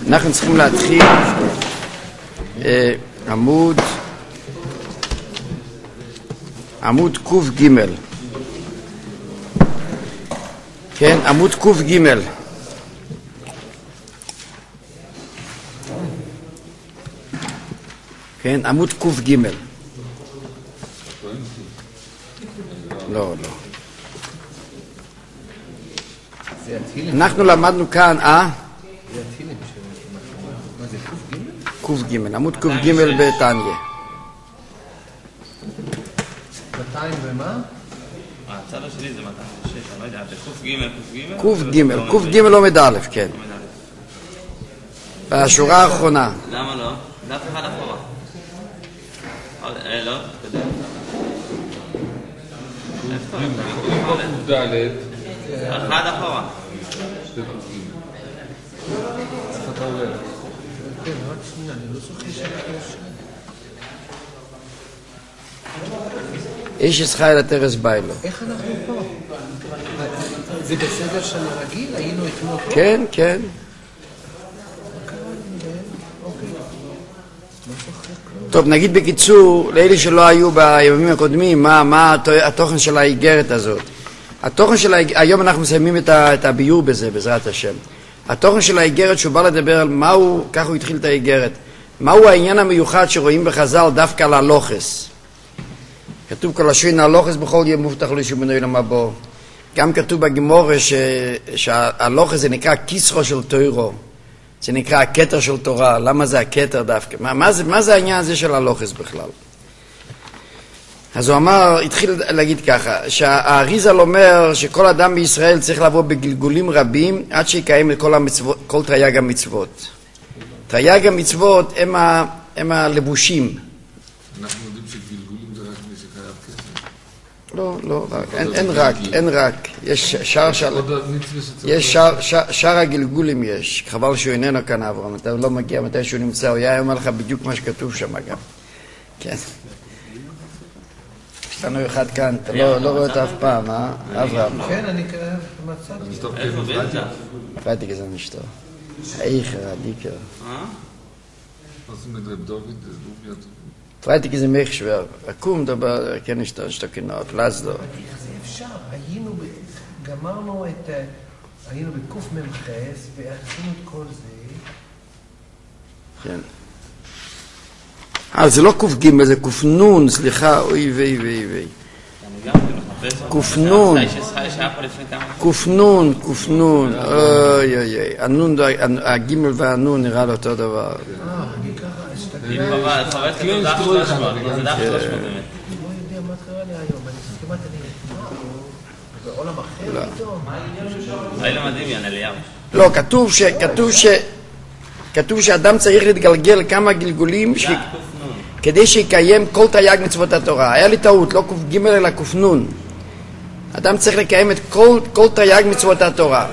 אנחנו צריכים להתחיל עמוד קוף ג'. כן, עמוד קוף ג'. כן, עמוד קוף ג'. לא. אנחנו למדנו כאן, קוף ג', עמוד קוף ג' בתניא. 200 ומה? הצד השני זה 206, אני לא יודע, זה קוף ג' עומד א', כן. בשורה האחרונה. למה לא? דף אחד אחורה. לא, אתה יודע. קוף ד' אחד אחורה. איפה אתה עובר? כן, רק שנייה, אני לא זוכר שיש... איש ישחי לתרס ביילו. איך אנחנו פה? זה בסדר של הרגיל? היינו אתמול פה? כן, כן. טוב, נגיד בקיצור, לאלה שלא היו בימים הקודמים, מה התוכן של האיגרת הזאת. התוכן של היום אנחנו מסיימים את הביור בזה, בעזרת השם. התוכן של האיגרת שהוא בא לדבר על מהו, כך הוא התחיל את האיגרת, מהו העניין המיוחד שרואים בחז"ל דווקא על הלוחס. כתוב כל השווין הלוחס בכל יום מובטח לו שמנו אילם הבא. גם כתוב בגמורה שהלוחס זה נקרא כיסרו של תוירו. זה נקרא הכתר של תורה. למה זה הכתר דווקא? מה זה העניין הזה של הלוחס בכלל? אז הוא התחיל להגיד ככה, שהאריזל אומר שכל אדם בישראל צריך לבוא בגלגולים רבים עד שיקיים את כל תרי"ג המצוות. תרי"ג המצוות הם הלבושים. אנחנו יודעים שגלגולים זה רק מי שחייב כסף. לא, אין רק. יש שאר הגלגולים יש. חבל שהוא איננו כאן אברהם, אתה לא מגיע מתי שהוא נמצא, הוא היה אומר לך בדיוק מה שכתוב שם גם. כן. יש לנו אחד כאן, אתה לא רואה אותו אף פעם, אברהם? כן, אני מצאתי. איפה בלדה? פרייטיק איזה נשתו. איכר, הדיקר. Was mit dem David, das Buch ja... Freitag ist mich schwer. Akum, da kenne ich das genau. Lass doch. איך זה אפשר? גמרנו היינו בקוף ממחס ועשינו את כל זה. כן. זה לא קוף ג' זה קוף נון, סליחה, אוי ואי. קוף נון. קוף נון. אוי. הגימל והנון נראה לו אותו דבר. אני ככה, חבט כתוב דף 300, זה דף 300 באמת. לא יודע מה קרה לי היום, כמעט אני בעולם אחר פתאום. היינו מדמיין, אליהו. לא, כתוב שאדם צריך להתגלגל כמה גלגולים כדי שיקיים כל תרי"ג מצוות התורה. היה לי טעות, לא קוף ג' אלא קוף נון. אדם צריך לקיים את כל תרי"ג מצוות התורה.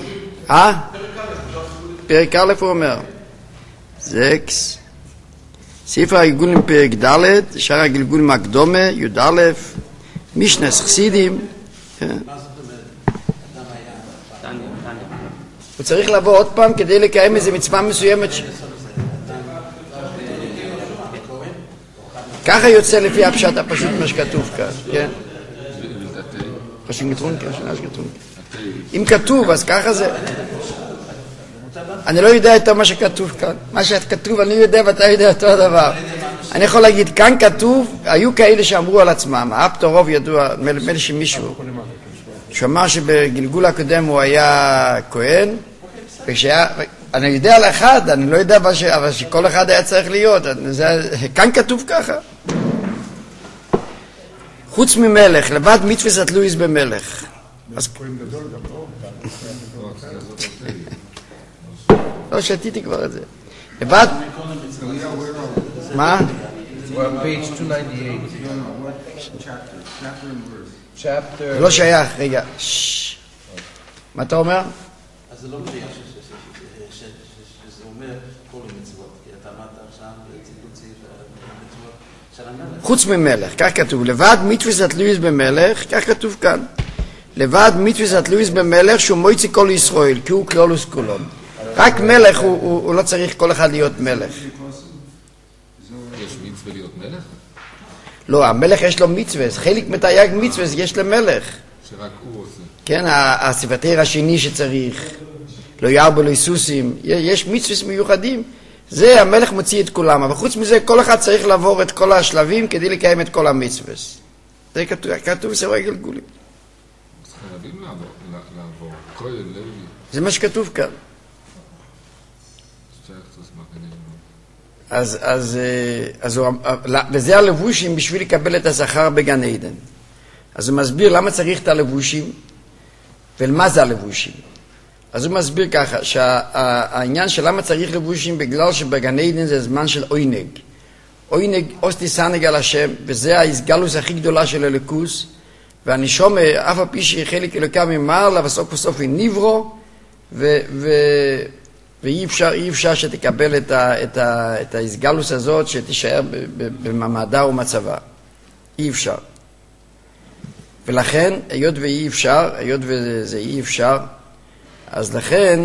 פרק א' הוא אומר. זקס. ספר הגלגולים פרק ד', שאר הגלגולים הקדומה, י"א, משנס חסידים. הוא צריך לבוא עוד פעם כדי לקיים איזו מצווה מסוימת. ככה יוצא לפי הפשט הפשוט מה שכתוב כאן, כן? אם כתוב, אז ככה זה. אני לא יודע את מה שכתוב כאן. מה שכתוב אני יודע ואתה יודע אותו הדבר. אני יכול להגיד, כאן כתוב, היו כאלה שאמרו על עצמם, האפטורוב ידוע, מלא שמישהו, שאמר שבגלגול הקודם הוא היה כהן, אני יודע על אחד, אני לא יודע אבל שכל אחד היה צריך להיות. כאן כתוב ככה. חוץ ממלך, לבד מצוות לואיס במלך. לא שתיתי כבר את זה. לבד... מה? page 298. זה לא שייך, רגע. מה אתה אומר? אז זה לא מדויק שזה אומר כל המצוות, כי אתה אמרת עכשיו ציטוט סעיף של המלך. חוץ ממלך, כך כתוב. לבד מצוות לואיס במלך, כך כתוב כאן. לבד מצוות לואיס במלך שהוא מויצי כל ישראל, כי הוא כלולוס כולון. רק מלך הוא לא צריך כל אחד להיות מלך. יש מצווה להיות מלך? לא, המלך יש לו מצווה, חלק מתייג מצווה יש למלך. שרק הוא עושה. כן, הספטר השני שצריך, לא ירבו, לא היסוסים, יש מצווה מיוחדים. זה המלך מוציא את כולם, אבל חוץ מזה כל אחד צריך לעבור את כל השלבים כדי לקיים את כל המצווה. זה כתוב בספר הגלגולים. אז חייבים לעבור. כהן, לוי. זה מה שכתוב כאן. וזה הלבושים בשביל לקבל את השכר בגן עדן. אז הוא מסביר למה צריך את הלבושים ולמה זה הלבושים. אז הוא מסביר ככה, שהעניין של למה צריך לבושים בגלל שבגן עדן זה זמן של עונג. עונג אוסטי סנג על השם, וזה ההסגלוס הכי גדולה של אלוקוס, והנשום אף על פי שהיא חלק אלוקה ממעלה, בסוף בסוף היא נברו, ואי אפשר שתקבל את ההסגלוס הזאת שתישאר במעמדה ומצבה. אי אפשר. ולכן, היות ואי אפשר, היות וזה אי אפשר, אז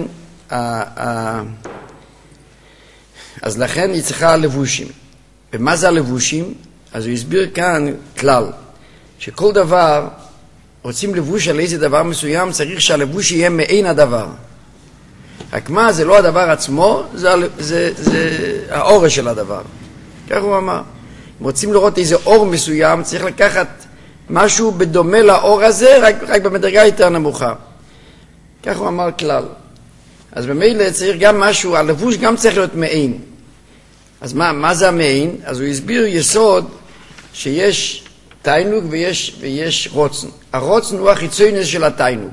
לכן היא צריכה לבושים. ומה זה הלבושים? אז הוא הסביר כאן כלל, שכל דבר, רוצים לבוש על איזה דבר מסוים, צריך שהלבוש יהיה מעין הדבר. רק מה, זה לא הדבר עצמו, זה האור של הדבר. כך הוא אמר. אם רוצים לראות איזה אור מסוים, צריך לקחת משהו בדומה לאור הזה, רק במדרגה יותר נמוכה. כך הוא אמר כלל. אז במילא צריך גם משהו, הלבוש גם צריך להיות מעין. אז מה זה המעין? אז הוא הסביר יסוד שיש תיינוק ויש רוצן. הרוצן הוא החיצוניות של התיינוק.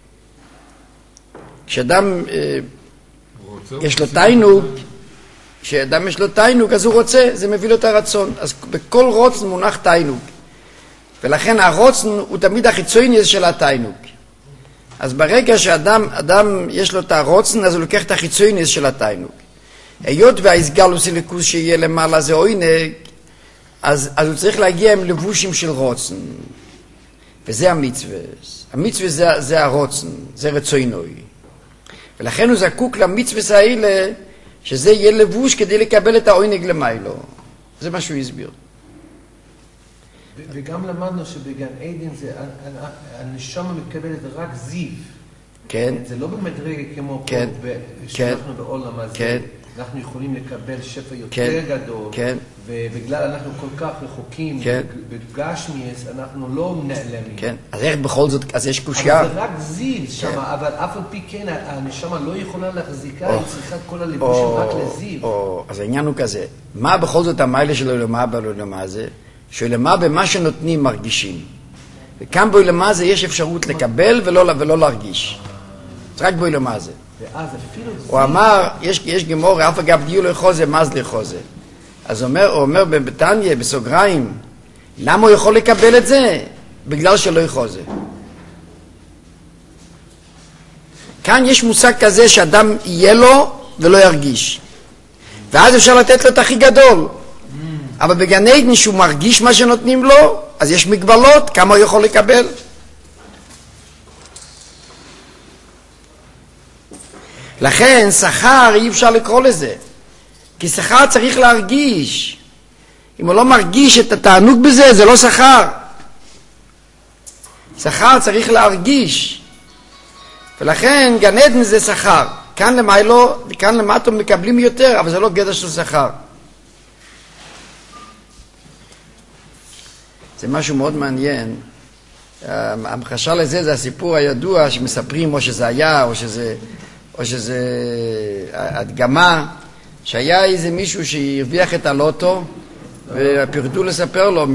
כשאדם יש לו תיינוק, כשאדם יש לו תיינוק אז הוא רוצה, זה מביא לו את הרצון. אז בכל רוצן מונח תיינוק. ולכן הרוצן הוא תמיד החיצוניות של התיינוק. אז ברגע שאדם יש לו את הרוצן, אז הוא לוקח את החיצוניות של התיינוק. היות וההסגלוס אלוקוס שיהיה למעלה זה עונג, אז הוא צריך להגיע עם לבושים של רוצן. וזה המצווה. המצווה זה הרוצן, זה רצונוי. ולכן הוא זקוק למצווה האלה, שזה יהיה לבוש כדי לקבל את העונג למיילו. זה מה שהוא הסביר. וגם למדנו שבגן עדן הנשמה מקבלת רק זיו. כן. זה לא במדרגה כמו פה, שאנחנו בעולם הזה. אנחנו יכולים לקבל שפע יותר גדול, ובגלל אנחנו כל כך רחוקים בגשמיאס, אנחנו לא נעלמים. כן, אז איך בכל זאת, אז יש קושיה? אבל זה רק זיו שם, אבל אף על פי כן, הנשמה לא יכולה להחזיקה, היא צריכה כל הלבושים רק לזיו. אז העניין הוא כזה, מה בכל זאת המיילה של עולמה בעולמה הזה? שעולמה במה שנותנים מרגישים. וכאן בעולמה הזה יש אפשרות לקבל ולא להרגיש. רק בעולמה הזה. הוא אמר, יש גמור, אף אגב דיו לחוזה, מז לחוזה. אז הוא אומר בבטניה, בסוגריים, למה הוא יכול לקבל את זה? בגלל שלא יחוזה. כאן יש מושג כזה שאדם יהיה לו ולא ירגיש. ואז אפשר לתת לו את הכי גדול. אבל בגן עדן שהוא מרגיש מה שנותנים לו, אז יש מגבלות, כמה הוא יכול לקבל. לכן שכר אי אפשר לקרוא לזה, כי שכר צריך להרגיש. אם הוא לא מרגיש את התענוג בזה, זה לא שכר. שכר צריך להרגיש. ולכן גן עדן זה שכר. כאן למיילו, כאן למטה מקבלים יותר, אבל זה לא גדר של שכר. זה משהו מאוד מעניין. המחשה לזה זה הסיפור הידוע שמספרים או שזה היה או שזה הדגמה שהיה איזה מישהו שהרוויח את הלוטו ופרדו לספר לו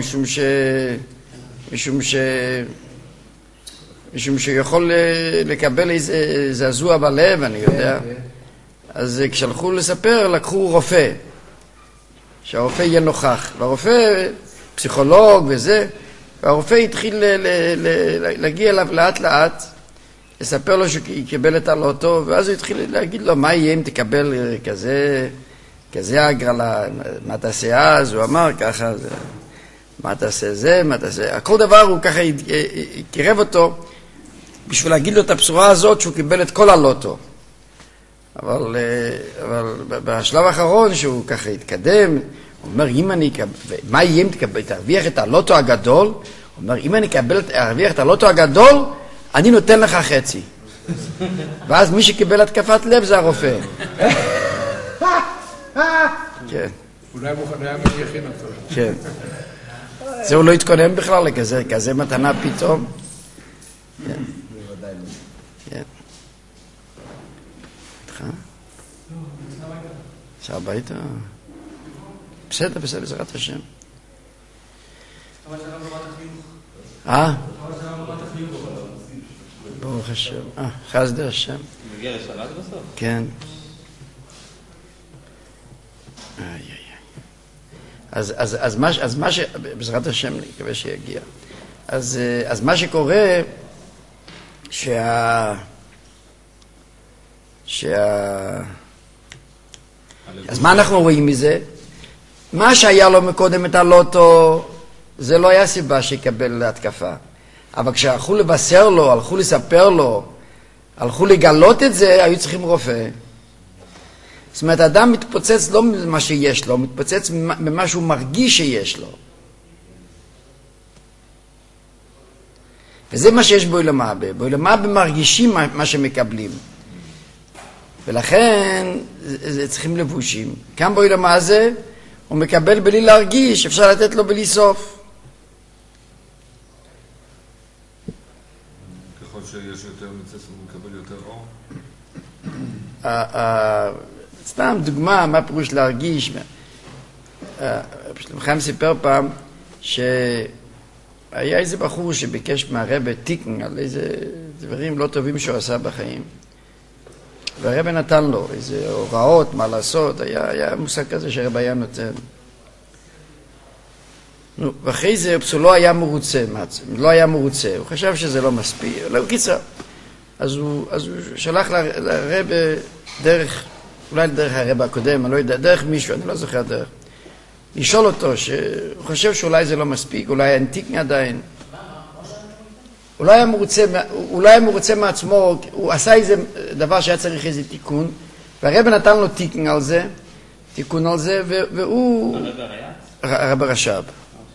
משום שיכול לקבל איזה זעזוע בלב, אני יודע. אז כשהלכו לספר לקחו רופא, שהרופא יהיה נוכח, והרופא פסיכולוג וזה, והרופא התחיל להגיע אליו לאט לאט, לספר לו שהוא יקבל את הלוטו, ואז הוא התחיל להגיד לו, מה יהיה אם תקבל כזה הגרלה, מה תעשה אז? הוא אמר ככה, מה תעשה זה, מה תעשה... כל דבר הוא ככה קירב אותו, בשביל להגיד לו את הבשורה הזאת שהוא קיבל את כל הלוטו. אבל בשלב האחרון שהוא ככה התקדם, הוא אומר, אם אני אקבל, מה יהיה אם תרוויח את הלוטו הגדול? הוא אומר, אם אני ארוויח את הלוטו הגדול, אני נותן לך חצי. ואז מי שקיבל התקפת לב זה הרופא. כן. אולי מוכן היה מי יכין אותו. כן. זה הוא לא התכונן בכלל לכזה מתנה פתאום. כן. בוודאי לא. כן. איתך? אפשר הביתה? בסדר, בעזרת השם. ברוך השם. חסדי השם. מגיע לשבת בסוף? כן. אז מה ש... בעזרת השם, אני מקווה שיגיע. אז מה שקורה, אז מה אנחנו רואים מזה? מה שהיה לו מקודם את הלוטו, זה לא היה סיבה שיקבל התקפה. אבל כשהלכו לבשר לו, הלכו לספר לו, הלכו לגלות את זה, היו צריכים רופא. זאת אומרת, האדם מתפוצץ לא ממה שיש לו, מתפוצץ ממה שהוא מרגיש שיש לו. וזה מה שיש בעולם הבא. בעולם הבא מרגישים מה שמקבלים. ולכן, זה צריכים לבושים. כאן בעולם הזה, הוא מקבל בלי להרגיש, אפשר לתת לו בלי סוף. ככל שיש יותר מצס, הוא מקבל יותר אור? סתם דוגמה, מה פירוש להרגיש. חיים סיפר פעם שהיה איזה בחור שביקש מהרבא תיקן על איזה דברים לא טובים שהוא עשה בחיים. והרבא נתן לו איזה הוראות, מה לעשות, היה מושג כזה שהרבא היה נותן. ואחרי זה הוא לא היה מרוצה, הוא חשב שזה לא מספיק, לא קיצר. אז הוא שלח לרבא דרך, אולי דרך הרבא הקודם, אני לא יודע, דרך מישהו, אני לא זוכר דרך. לשאול אותו שהוא חושב שאולי זה לא מספיק, אולי אין תיקן עדיין. הוא לא היה מרוצה מעצמו, הוא עשה איזה דבר שהיה צריך איזה תיקון, והרבא נתן לו תיקון על זה, והוא... הרבא רש"ב.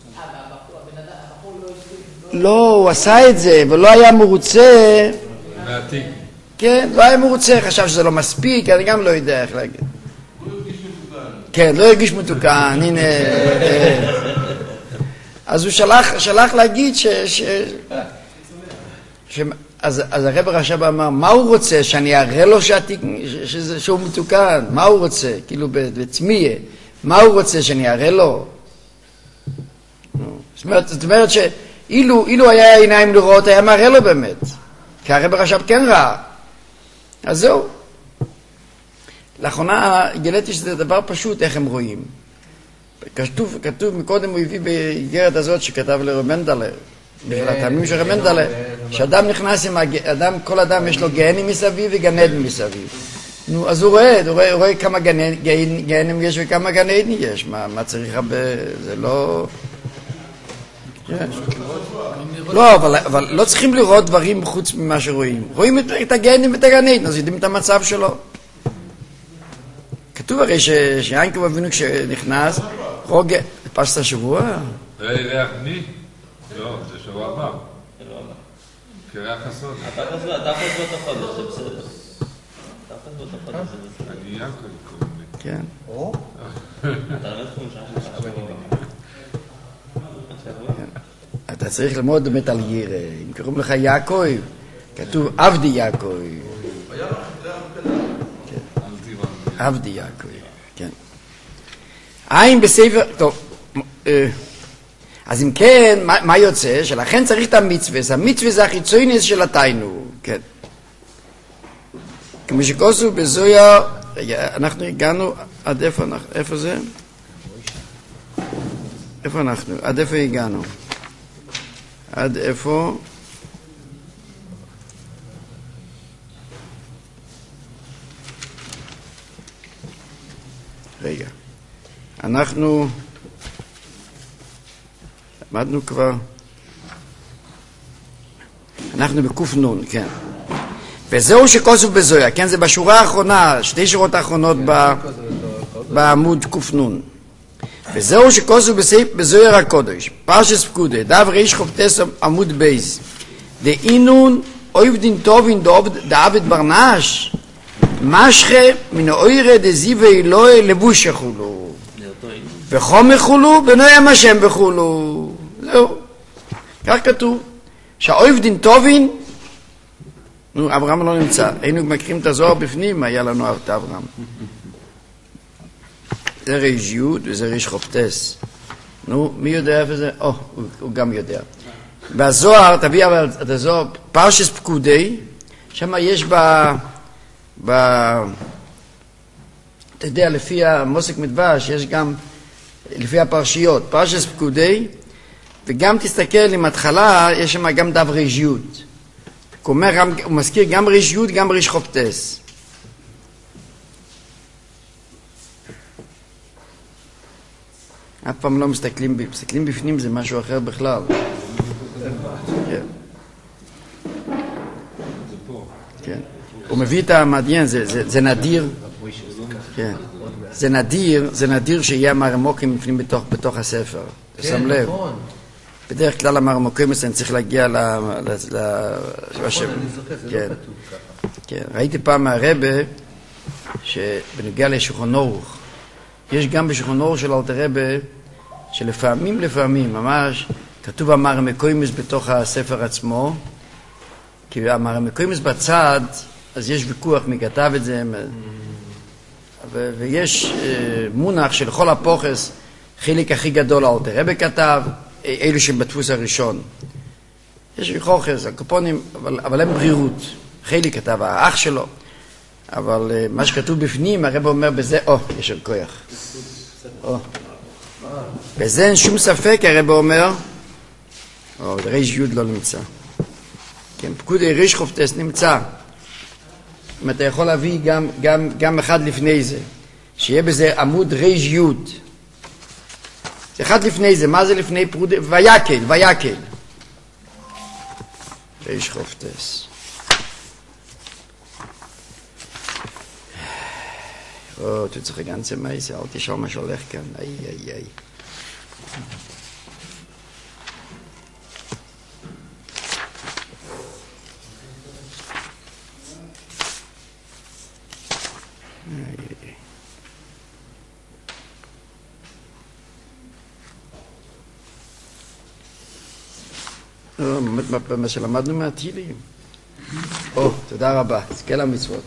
לא, הוא עשה את זה, ולא היה מרוצה. מהתיק. כן, לא היה מרוצה, חשב שזה לא מספיק, אני גם לא יודע איך להגיד. הוא הרגיש מתוקן. כן, לא הרגיש מתוקן, הנה... אז הוא שלח להגיד אז הרב רש"ב אמר, מה הוא רוצה? שאני אראה לו שהוא מתוקן? מה הוא רוצה? כאילו בצמיה. מה הוא רוצה? שאני אראה לו? זאת אומרת שאילו היה עיניים לראות, היה מראה לו באמת. כי הרב רש"ב כן ראה. אז זהו. לאחרונה גיליתי שזה דבר פשוט איך הם רואים. כתוב מקודם הוא הביא באיגרת הזאת שכתב לרב מנדלר. בשביל הטעמים של רב מנדלר. שאדם נכנס עם כל אדם יש לו גהנים מסביב וגן עדן מסביב. נו, אז הוא רואה כמה גהנים יש וכמה גן עדן יש. מה צריך הרבה? זה לא... לא, אבל לא צריכים לראות דברים חוץ ממה שרואים. רואים את הגהנים ואת הגן עדן, אז יודעים את המצב שלו. כתוב הרי שיעקב אבינו כשנכנס, פרשת השבוע? ריח מי? לא, זה שבוע הבא. כריח הסוד. אתה חוזר את החודש, זה בסדר. אתה חוזר את החודש, זה בסדר. אני יעקב קוראים לי. כן. אתה למד חומשה שלך. אתה צריך ללמוד באמת על ירא. אם קוראים לך יעקב, כתוב עבדי יעקב. עבדי יעקב, כן. עין בספר, טוב, אז אם כן, מה יוצא? שלכן צריך את המצווה, המצווה זה החיצוניות של התיינו, כן. כמו שכוסו בזויה, אנחנו הגענו עד איפה זה? איפה אנחנו? עד איפה הגענו? עד איפה? רגע, אנחנו למדנו כבר, אנחנו בקוף נון, כן. וזהו שכוסוף בזויה, כן, זה בשורה האחרונה, 2 שורות האחרונות בעמוד קופנון. וזהו שכוסוף בזויר הקודש, פרשס פקודה, דף ריש חופטס עמוד בייס, דאינון אויב דין טובין דעבד ברנש, משכה מן האוירה דזיו אלוהי לבוש יחולו, וחום יחולו בנוים השם בחולו. זהו, כך כתוב, שהאויב דין טובין, נו, אברהם לא נמצא, היינו מקרים את הזוהר בפנים, היה לנו את אברהם. זה ריש יוד וזה ריש חופטס. נו, מי יודע איפה זה? הוא גם יודע. והזוהר, תביא אבל את הזוהר, פרשס פקודי, שם יש אתה יודע, לפי המוסק מדבש, יש גם, לפי הפרשיות, פרשס פקודי, וגם תסתכל עם התחלה, יש שם גם דף ריש יוד. הוא מזכיר גם ריש יוד, גם ריש חופטס. אף פעם לא מסתכלים בפנים, זה משהו אחר בכלל. כן. הוא מביא את המעניין, זה נדיר. כן. זה נדיר שיהיה מרמוקים בפנים בתוך הספר. אתה שם לב. בדרך כלל המרמוקים אני צריך להגיע כן. ראיתי פעם מהרבא שבנוגע לשולחן אורוך, יש גם בשולחן אורוך של אלתר רבא שלפעמים ממש כתוב המרמקוימס בתוך הספר עצמו, כי המרמקוימס בצד, אז יש ויכוח מי כתב את זה, ויש מונח של כל הפוחס, חלק הכי גדול אלתר רבא כתב, אלו שבדפוס הראשון. יש ויכוחס, הקופונים, אבל הם ברירות. חלק כתב האח שלו, אבל מה שכתוב בפנים, הרב אומר בזה, יש עוד כוח. בזה אין שום ספק, הרב אומר, ריש יוד לא נמצא. כן, פקודי ריש חופטס נמצא. אם אתה יכול להביא גם אחד לפני זה, שיהיה בזה עמוד ריש יוד. זה אחד לפני זה, מה זה לפני פרודי? ויקל. ריש חופטס. אתה צריך גנצה מייסה, אל תשאל מה שהולך כאן, איי. באמת מה שלמדנו מהתהילים. תודה רבה, תזכה למצוות.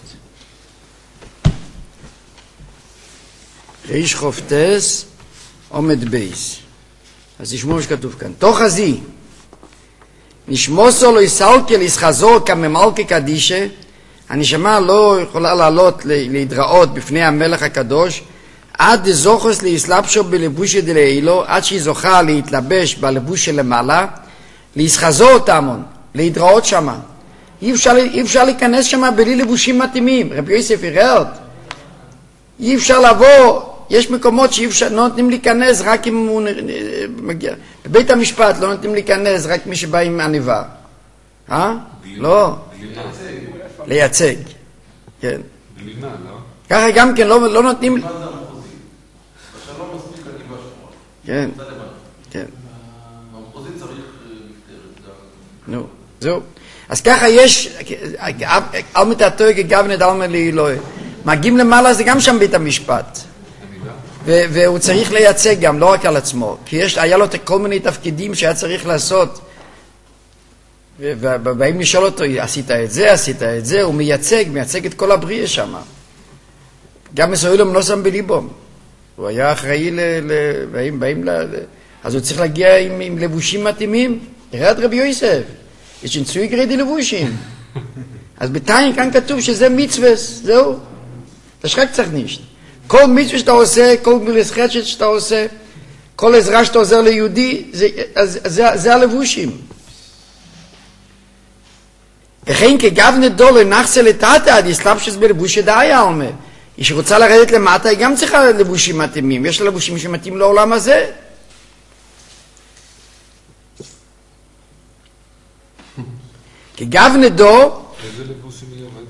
ריש חופטס עומד בייס. אז תשמעו מה שכתוב כאן. תוך הזי נשמוסו לא יסלקל יסחזור כממלכי קדישה, הנשמה לא יכולה לעלות להתראות בפני המלך הקדוש עד זוכס להסלבשו בלבושי דלאילו, עד שהיא זוכה להתלבש בלבוש שלמעלה, להסחזור אותם, להתראות שמה. אי אפשר להיכנס שמה בלי לבושים מתאימים. רבי יוסף ירד, אי אפשר לבוא, יש מקומות שאי לא נותנים להיכנס רק אם הוא מגיע. בבית המשפט לא נותנים להיכנס רק מי שבא עם עניבה. לא. לייצג. כן. ככה גם כן לא נותנים... כן. כן. נו, זהו. אז ככה יש, על מתעתוי כגבנה דלמה לאלוהי. מגיעים למעלה זה גם שם בית המשפט. והוא צריך לייצג גם, לא רק על עצמו. כי היה לו כל מיני תפקידים שהיה צריך לעשות. ובאים לשאול אותו, עשית את זה, הוא מייצג את כל הבריאה שם. גם מסוילום לא שם בליבום. הוא היה אחראי אז הוא צריך להגיע עם לבושים מתאימים. תראה את רבי יוסף. יש נצוי גרידי לבושים. אז בינתיים כאן כתוב שזה מצווה, זהו. תשחק צריך נשת. כל מצווה שאתה עושה, כל מילס חדשת שאתה עושה, כל עזרה שאתה עוזר ליהודי, זה הלבושים. וכן כגבנה דולר נחצה לטאטה עד יסלבשס בלבושי דאיה אומר. היא שרוצה לרדת למטה, היא גם צריכה לבושים מתאימים. יש לה לבושים שמתאים לעולם הזה. כגבנה דו... איזה לבושים היא אומרת?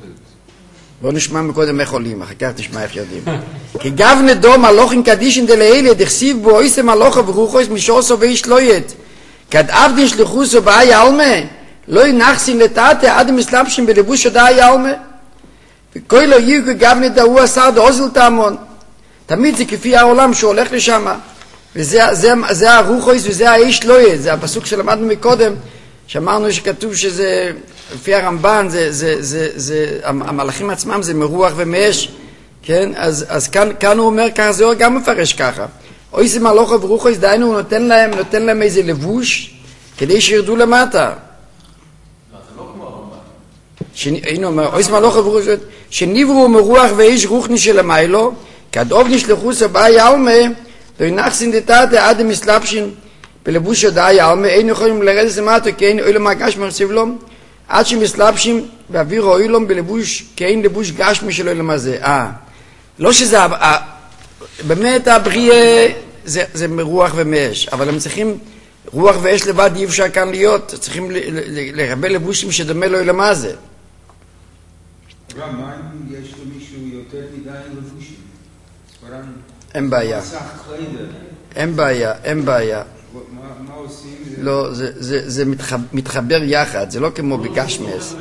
בואו נשמע מקודם איך עולים, אחר כך תשמע איך יודעים. כי גבנה דו מלוכים קדישין דלאלה, דכסיב בו איסם מלוכה ורוחוס משורסו ואיש לא ית. כד עבדין שלחוסו באי אלמה, לא ינחסין לטאטה עד מסלבשים בלבוש דאי אלמה. וכל לא יהיו כגבנה דאו עשר דאוזל תאמון. תמיד זה כפי העולם שהוא הולך לשם. וזה הרוחוס וזה האיש לא ית. זה הפסוק שלמדנו מקודם, שאמרנו שכתוב שזה, לפי הרמב"ן, המלאכים עצמם זה מרוח ומאש, כן? אז כאן הוא אומר ככה, זה גם מפרש ככה. אוי זה מלאכה ורוחוס, דיינו, הוא נותן להם איזה לבוש, כדי שירדו למטה. זה לא כמו הרמב"ן. הנה אומר, אוי זה מלאכה ורוחוס, שניברו מרוח ואיש רוחני שלמיילו, כדאוב נשלחו סבאי אלמה, לא ינחסין דתתה עד המסלבשין, בלבוש דאי אלמה, אין יכולים לרדת למטה, כי אין אוי למגש מרציב לו, עד שמסלבשים באוויר אוילום בלבוש, כי אין לבוש גשמי שלו למזה. לא שזה, באמת הבריאה זה מרוח ומאש, אבל הם צריכים, רוח ואש לבד אי אפשר כאן להיות, צריכים לרבה לבושים שדומה לו למזה. מה אם יש למישהו יותר מדי לבושים? אין בעיה. אין בעיה, אין בעיה. מה עושים? לא, זה מתחבר יחד, זה לא כמו בגשמס.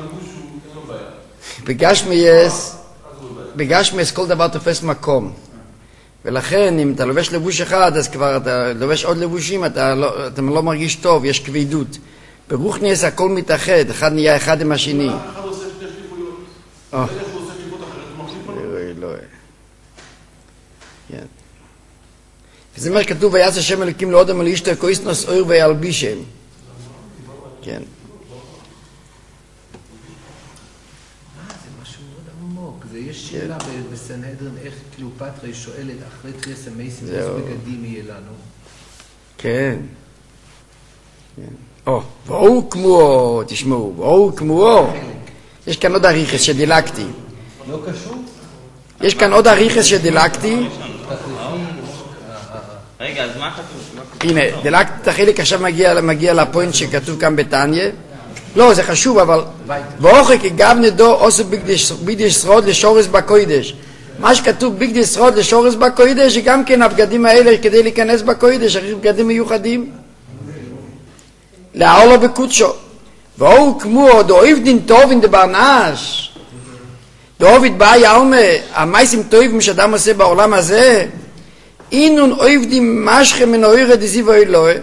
בגשמס כל דבר תופס מקום. ולכן אם אתה לובש לבוש אחד, אז כבר אתה לובש עוד לבושים, אתה לא מרגיש טוב, יש כבדות. ברוחניאס הכל מתאחד, אחד נהיה אחד עם השני. אחד עושה שתי שליחויות. איך הוא עושה שליחות אחרת? הוא מחליף לו? לא. וזה מה שכתוב, ויעש השם אלוקים לאדם ולאשתו כויסנוס אויר וילבישם. כן. זה משהו מאוד עמוק. יש שאלה בסנהדרין, איך קליאופטרה שואלת אחרי תרי"ס המייסים, איזה בגדים יהיה לנו? כן. ואו כמו, תשמעו, ואו כמו. יש כאן עוד אריכס שדילגתי. לא קשור? יש כאן עוד אריכס שדילגתי. רגע, אז מה כתוב? הנה, דילגתי את החלק, עכשיו מגיע לפוינט שכתוב כאן בתניה. לא, זה חשוב, אבל ואוכי כגבנה דו עושו בגדי שרוד לשורס בקוידש. מה שכתוב בגדי שרוד לשורס בקוידש, זה גם כן הבגדים האלה כדי להיכנס בקוידש, הרי בגדים מיוחדים. להעולו בקודשו. ואו כמו דאויב דין טוב אין דברנש. דאוביד באי אלמה, המייסים טובים שאדם עושה בעולם הזה, אינון אויבדים משכם מן אוירה דזיו אלוהי,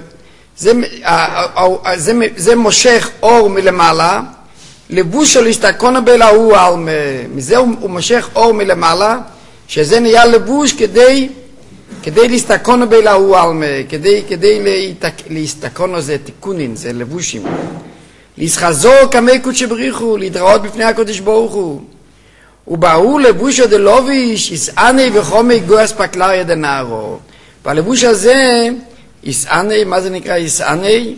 זה מושך אור מלמעלה, לבושו להסתכונה בלהוא אלמה, מזה הוא מושך אור מלמעלה, שזה נהיה לבוש כדי להסתכונה בלהוא אלמה, כדי להסתכונה זה תיקונין, זה לבושים, להסחזור כמי קודש בריחו, להתראות בפני הקודש ברוך הוא, ובאו לבושו דלוביש יסעני וחומי גויס פקלריה דנערו. והלבוש הזה יסעני, מה זה נקרא יסעני?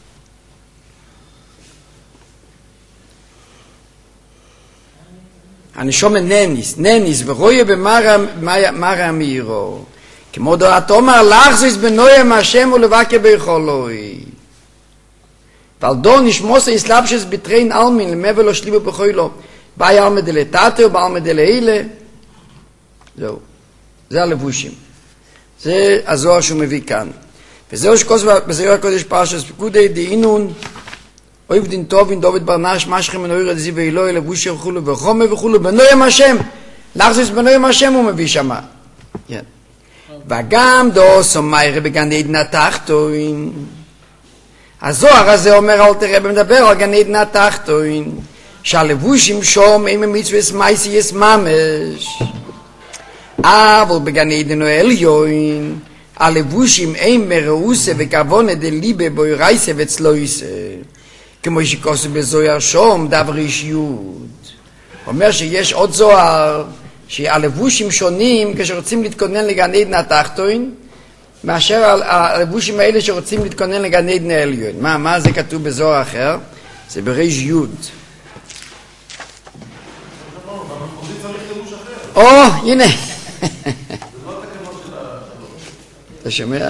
הנשום נניס ורויה במרא מאירו, כמו דעת אומר לחזיס בנויה מהשם ולבקה ביכולוי, ועל דו נשמוס יסלבשס בטרין אלמין למבל לא שליבו בכוילו, באי אלמה דלתתה ובאלמה דלהילה. זהו, זה הלבושים, זה הזוהר שהוא מביא כאן, וזהו שכוס בזוהר הקודש פרשת פקודי דאינון אויב דין טובין דוד ברנש משכם מנויר דזיו אלוהי לבושי וכולו וחומי וכולו בנוים השם, לחזיס בנוים השם הוא מביא שמה. וגם דוס אומיירה בגן עדן התחתון, הזוהר הזה אומר אל תראה מדבר על גן עדן התחתון, שהלבושים שום הם מצווס מייסי יש ממש, אבל בגן עדן העליון הלבושים הם מראוסה וכוונה דליבה בוי רייסה וצלויסה, כמו שכוסו בזוהר שום דבר אישיות. אומר שיש עוד זוהר שהלבושים שונים כשרוצים להתכונן לגן עדן התחתון מאשר הלבושים האלה שרוצים להתכונן לגן עדן העליון. מה זה כתוב בזוהר אחר? זה בריש יוד. הנה. אתה שומע?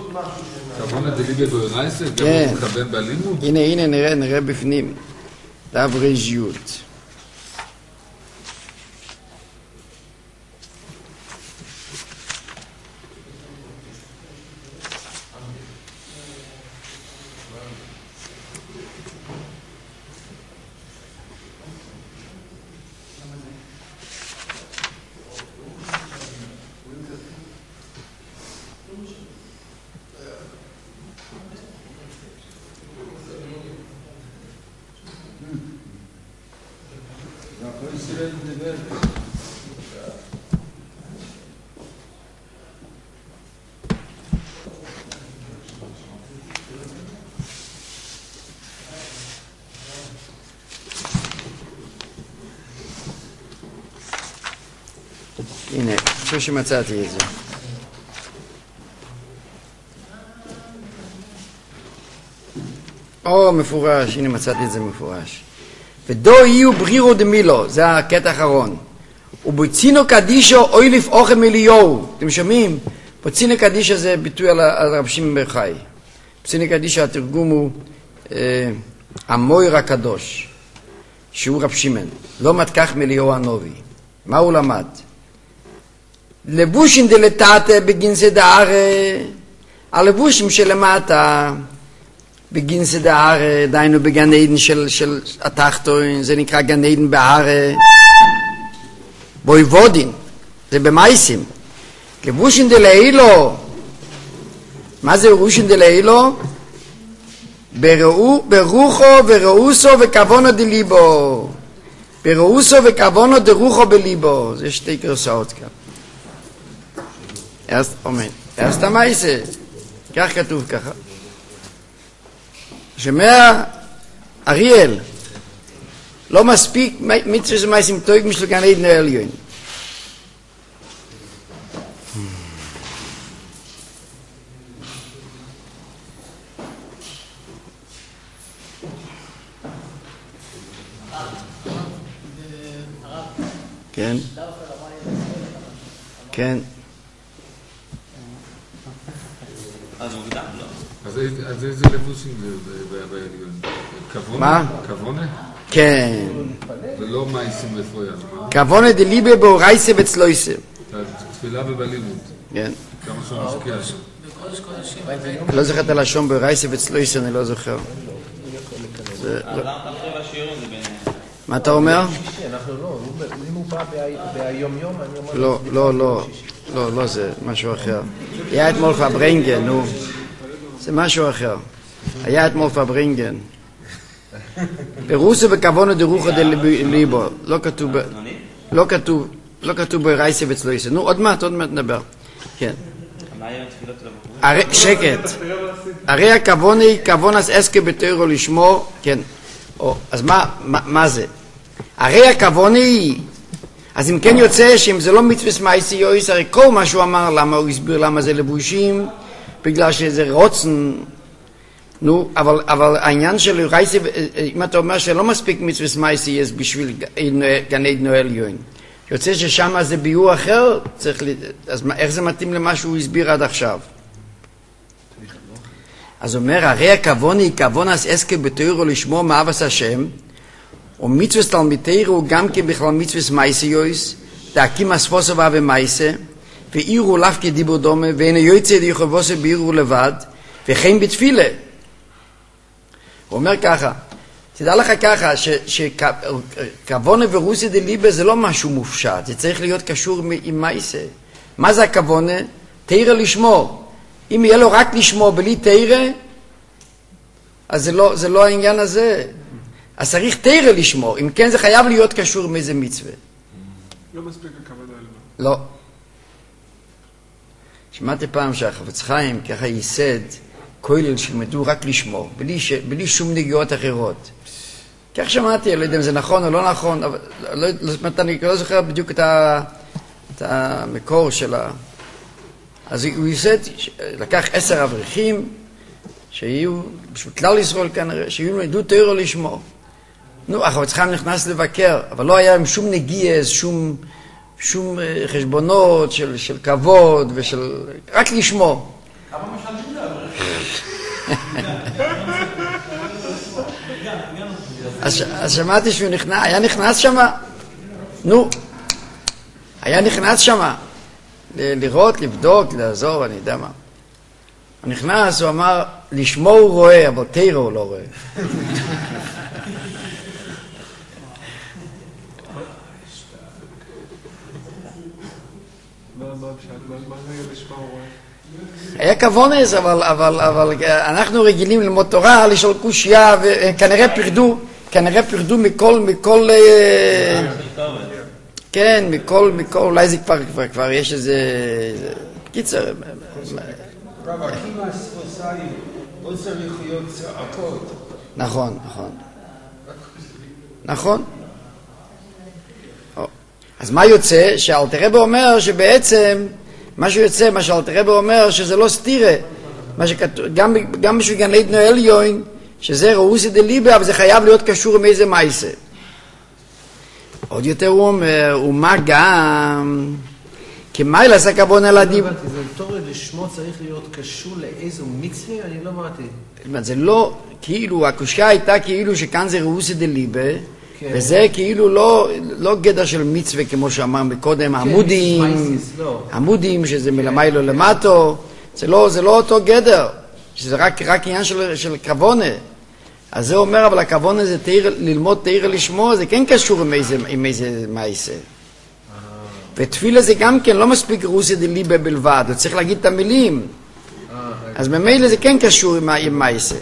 כוונה דליבה בוי רייסה? גם הוא מכוון בלימוד? הנה נראה בפנים. דף רז'יות. הנה, אני חושב שמצאתי את זה. מפורש, הנה מצאתי את זה מפורש. ודו יהיו ברירו דמילו, זה הקטע האחרון. ובצינו קדישו אוילף אוכם אליהו. אתם שומעים? בצינו קדישו זה ביטוי על רב שמעון בר חי. בצינו קדישו התרגום הוא המויר הקדוש, שהוא רב שמעון. לא מתקח מאליהו הנובי. מה הוא למד? לבושין דלתתה בגינסי דארה, הלבושים שלמטה בגינסי דארה, דיינו בגן עדן של התחתון, זה נקרא גן עדן בהרה, בויבודין, זה במייסים. לבושין דלאילו, מה זה לבושין דלאילו? ברוחו וראוסו וכוונו דליבו, ברואוסו וכוונו דרוחו בליבו. זה שתי גרסאות כאן. erst המייסה, כך כתוב ככה. שמע אריאל, לא מספיק מצווה של מייסים טויג משל גן עדן העליון. כן, כן. אז איזה לבושים בעליון? מה? כוונה? כן. ולא מייסים לפרויה. כוונה דליבה באורייסה וצלויסה. תפילה ובלימוד. כן. כמה שהוא משקיע שם. לא זוכר את הלשון באורייסה וצלויסה, אני לא זוכר. מה אתה אומר? אנחנו לא, אם הוא בא ביום יום, אני אומר... לא, זה משהו אחר. היה אתמול פברינגן, נו. זה משהו אחר. היה אתמול פברינגן. ברוסו וכוונו דרוחו דליבו. לא כתוב ברייסה וצלויסה. נו, עוד מעט נדבר. כן. שקט. הרי הכווני, כוונס אסקה בתוירו לשמור. כן. אז מה זה? הרי הכווני... אז אם כן יוצא שאם זה לא מצווה מייסי יויס, הרי כל מה שהוא אמר, למה הוא הסביר למה זה לבושים, בגלל שזה רוצן, נו, אבל העניין של רייסי, אם אתה אומר שלא מספיק מצווה מייסי יש בשביל גן עדן העליון, יוצא ששם זה ביור אחר, אז איך זה מתאים למה שהוא הסביר עד עכשיו? אז אומר, הרי הכווני, כוונס אסקה בתוירו לשמור מאהבת השם, ומצווה תלמיתירו הוא גם כן בכלל מצווה מייסיוס, להקים אספוסו ומייסה, ואירו לאו כדיבור דומה, ואין יוצא דיחובוסו באירו לבד, וכן בתפילה. הוא אומר ככה, תדע לך ככה, שכוונה ורוסיה דליבה זה לא משהו מופשט, זה צריך להיות קשור עם מייסה. מה זה הכוונה? תירה לשמור. אם יהיה לו רק לשמור בלי תירה, אז זה לא העניין הזה. אז צריך תירה לשמור, אם כן זה חייב להיות קשור עם איזה מצווה. לא מספיק הכוונה אלמה. לא. שמעתי פעם שהחפץ חיים ככה ייסד כולל שלמדו רק לשמור, בלי שום נגיעות אחרות. כך שמעתי, לא יודע אם זה נכון או לא נכון, אבל אני לא זוכר בדיוק את המקור שלה. אז הוא ייסד, לקח 10 אברכים, שיהיו, בשביל כלל ישראל כנראה, שיהיו לימדו תורה לשמור. נו, החפץ חיים נכנס לבקר, אבל לא היה עם שום נגיעה, שום חשבונות של כבוד ושל... רק לשמור. כמה משלמים לאברכים? אז שמעתי שהוא היה נכנס שמה. נו, היה נכנס שמה. לראות, לבדוק, לעזור, אני יודע מה. הוא נכנס, הוא אמר, לשמור הוא רואה, אבל תירה הוא לא רואה. היה כוונס, אבל אנחנו רגילים ללמוד תורה, לשאול קושיה, וכנראה פרדו מכל כן, מכל, אולי זה כבר יש איזה קיצר. רב עקיבא הספוסאי, לא צריך להיות צעקות. נכון. אז מה יוצא? שאלתר רבי אומר שבעצם, מה שאלתר רבי אומר שזה לא סתירה. גם בשביל גן עדן עליון, שזה ראוסי דליבה, אבל זה חייב להיות קשור עם איזה מעשה. עוד יותר הוא אומר, ומה גם, כמייל עשה כוונה על הדיבור. זה תורה לשמו צריך להיות קשור לאיזו מצווה? אני לא אמרתי. זה לא, כאילו, הקושיה הייתה כאילו שכאן זה ראוסי דליבה, וזה כאילו לא גדר של מצווה כמו שאמרנו קודם, עמודים שזה מלמיילו למטו, זה לא אותו גדר, שזה רק עניין של כוונה. אז זה אומר, אבל הכוונה זה ללמוד תאיר לשמוע, זה כן קשור עם איזה מעשה. ותפילה זה גם כן לא מספיק ראוסי דליבה בלבד, הוא צריך להגיד את המילים. אז ממילא זה כן קשור עם מעשה.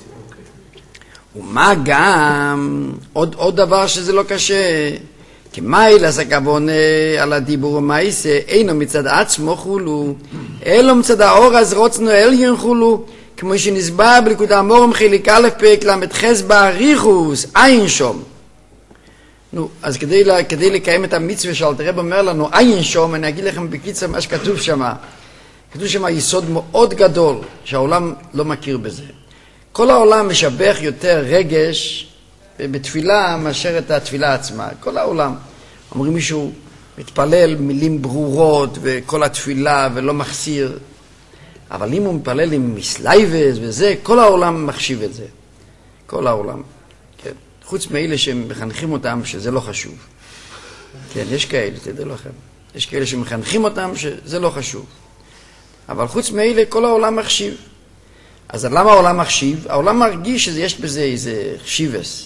ומה גם, עוד דבר שזה לא קשה, כמייל עשה כוונה על הדיבור ומעשה, אינו מצד עצמו חולו, אלו מצד האור אז רוצנו עליון חולו, כמו שנסבר בליקוד האמורם חלק א' פרק למתחס באריכוס, אין שום. נו, אז כדי לקיים את המצווה שאלתר רבי אומר לנו, אין שום, אני אגיד לכם בקיצר מה שכתוב שם. כתוב שם יסוד מאוד גדול, שהעולם לא מכיר בזה. כל העולם משבח יותר רגש בתפילה מאשר את התפילה עצמה. כל העולם. אומרים מישהו מתפלל מילים ברורות וכל התפילה ולא מחסיר. אבל אם הוא מתפלל עם מסלייבס וזה, כל העולם מחשיב את זה. כל העולם. כן. חוץ מאלה שמחנכים אותם שזה לא חשוב. כן, יש כאלה, תדעו לכם. יש כאלה שמחנכים אותם שזה לא חשוב. אבל חוץ מאלה כל העולם מחשיב. אז למה העולם מחשיב? העולם מרגיש שיש בזה איזה חשיבס.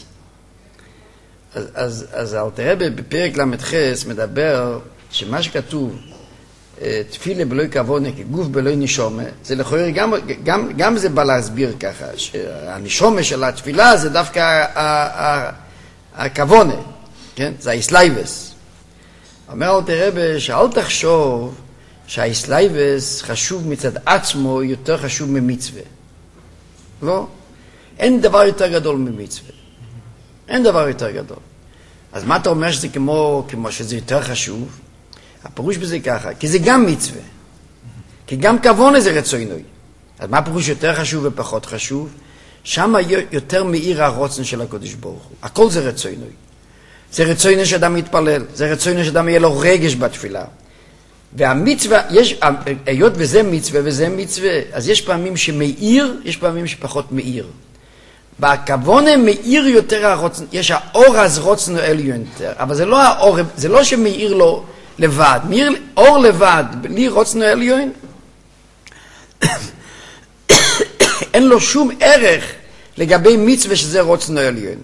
אז אלתר רבי בפרק למתחס מדבר שמה שכתוב תפילה בלוי כוונה כגוף בלוי נשומה, זה לכאורה גם זה בא להסביר ככה, שהנשומה של התפילה זה דווקא הכוונה, כן? זה האסלייבס. אומר אלתר רבי שאל תחשוב שהאסלייבס חשוב מצד עצמו יותר חשוב ממצווה. לא? אין דבר יותר גדול ממצווה. אין דבר יותר גדול. אז מה אתה אומר שזה כמו שזה יותר חשוב? הפירוש בזה ככה, כי זה גם מצווה. כי גם כוונה זה רצוינוי. אז מה הפירוש יותר חשוב ופחות חשוב? שם יותר מאיר הרוצן של הקדוש ברוך הוא. הכל זה רצוינוי. זה רצוינוי שאדם מתפלל. זה רצוינוי שאדם יהיה לו רגש בתפילה. והמצווה, היות וזה מצווה וזה מצווה, אז יש פעמים שמאיר, יש פעמים שפחות מאיר. בכוונה מאיר יותר הרוצן, יש האור אז רוצנו עליון יותר, אבל זה לא האור, זה לא שמאיר לו לבד, מאיר אור לבד, בלי רוצנו עליון, אין לו שום ערך לגבי מצווה שזה רוצנו עליון.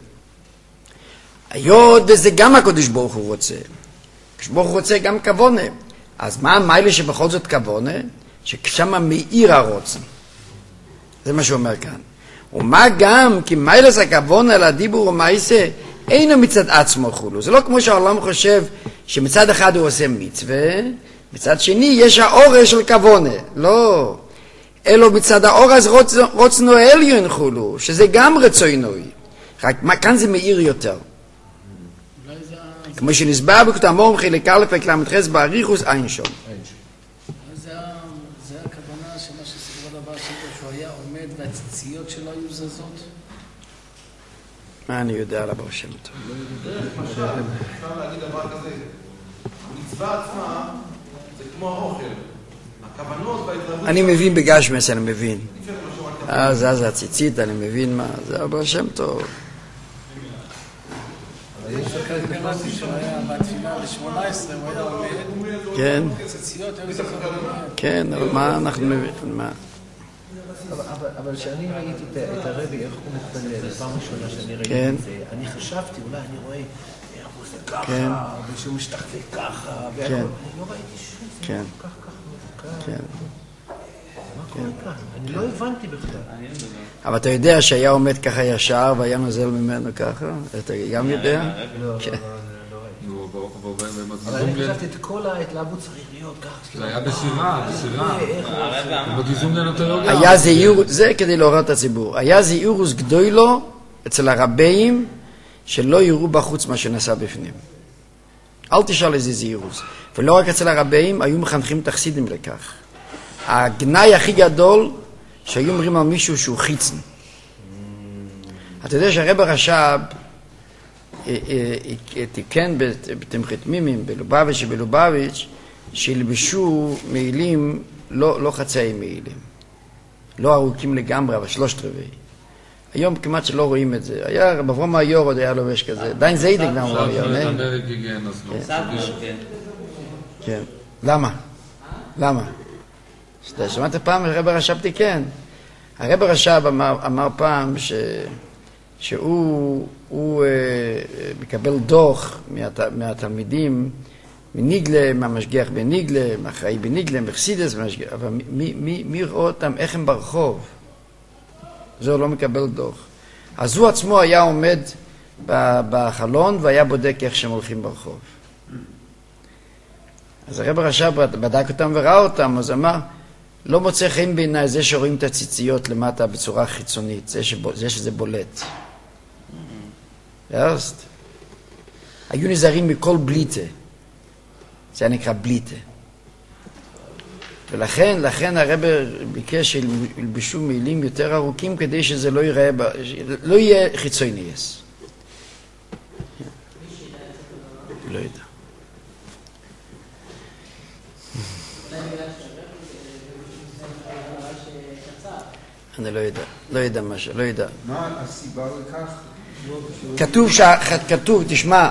היות וזה גם הקדוש ברוך הוא רוצה, הקדוש ברוך הוא רוצה גם כוונה, אז מה המיילה שבכל זאת כוונה? ששם מאיר הרוצן. זה מה שאומר כאן. ומה גם, כי מיילס הכוונה על הדיבור ומעשה, אינו מצד עצמו חולו. זה לא כמו שהעולם חושב שמצד אחד הוא עושה מצווה, מצד שני יש האור של כוונה. לא. אלו מצד האור אז רוצנו עליון חולו, שזה גם רצוינוי. רק כאן זה מאיר יותר. כמו שנסבר בקוט המורם חלק א' פרק למתחס באריכוס אין שום. זה הכוונה שמה שסיפור דבר שהוא היה עומד והציציות שלו היו זזות? מה אני יודע על הבר שם טוב? אפשר להגיד דבר כזה, המצווה עצמה זה כמו האוכל, הכוונות וההתלהבות... אני מבין בגשמס, אני מבין. אז הציצית, אני מבין מה, זה הבר שם טוב. הבנתי שהוא היה בתפילה ב-18, הוא היה עומד. כן. ציציות, היו זוכרים. כן, אבל מה אנחנו מבינים? מה? אבל כשאני ראיתי את הרבי, איך הוא מתפלל, פעם ראשונה שאני ראיתי את זה, אני חשבתי, אולי אני רואה איך הוא עושה ככה, ושהוא משתחווה ככה, אני לא ראיתי שום סימן, ככה, מה קורה כאן? אני לא הבנתי בכלל. אבל אתה יודע שהיה עומד ככה ישר והיה נוזל ממנו ככה? אתה גם יודע? לא ראיתי. אבל אני חשבתי את כל ההתלהבות צריך להיות ככה. זה היה בסירה. בגיזום לנוטולוגיה. היה זהירות, זה כדי לעורר את הציבור. היה זהירוס גדולו אצל הרבים שלא יראו בחוץ מה שנעשה בפנים. אל תשאל איזה זהירוס. ולא רק אצל הרבים, היו מחנכים את החסידים לכך. הגנאי הכי גדול שהיו אומרים על מישהו שהוא חיצן. אתה יודע שהרב הרש"ב תיקן בתמחת מימים, בלובביץ' שילבשו מעילים לא חצאי מעילים. לא ארוכים לגמרי, אבל 3/4. היום כמעט שלא רואים את זה. היה רב אברהם היור עוד היה לובש כזה. דיין זיידק גם הוא היה. כן. למה? שמעת פעם הרב הרש"ב תיקן. הרב הרש"ב אמר פעם שהוא מקבל דוח מהתלמידים, מניגלה, מהמשגיח בניגלה, מהאחראי בניגלה, מחסידס, אבל מי רואה אותם, איך הם ברחוב? זה הוא לא מקבל דוח. אז הוא עצמו היה עומד בחלון והיה בודק איך שהם הולכים ברחוב. אז הרב הרש"ב בדק אותם וראה אותם, אז אמר, לא מוצא חן בעיניי זה שרואים את הציציות למטה בצורה חיצונית, זה שזה בולט. היו נזהרים מכל בליטה, זה נקרא בליטה. ולכן הרב ביקש שילבשו מילים יותר ארוכים כדי שזה לא ייראה, לא יהיה חיצונייס. לא יודע. אני לא יודע משהו, לא יודע. מה הסיבה לכך? כתוב,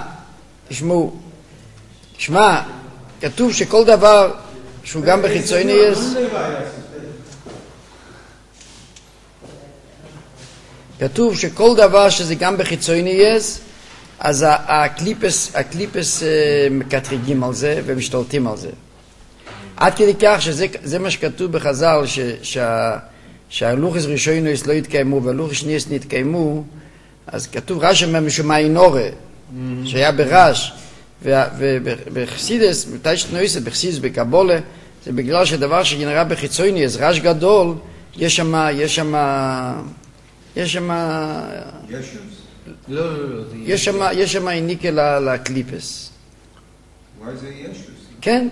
תשמע, כתוב שכל דבר שהוא גם בחיצוני יש, כתוב שכל דבר שזה גם בחיצוני יש, אז הקליפס מקטרגים על זה ומשתלטים על זה. עד כדי כך שזה מה שכתוב בחז"ל, שהלוחס ראשונוס לא יתקיימו והלוחס שניס נתקיימו, אז כתוב רש"י משומעי נורא, שהיה ברש, ובחסידס, מתי שתנויסת, בחסידס, בקבולה, זה בגלל שדבר שנראה בחיצוני, אז רש גדול, יש שם איניקה לקליפס. אולי זה ישוס. כן.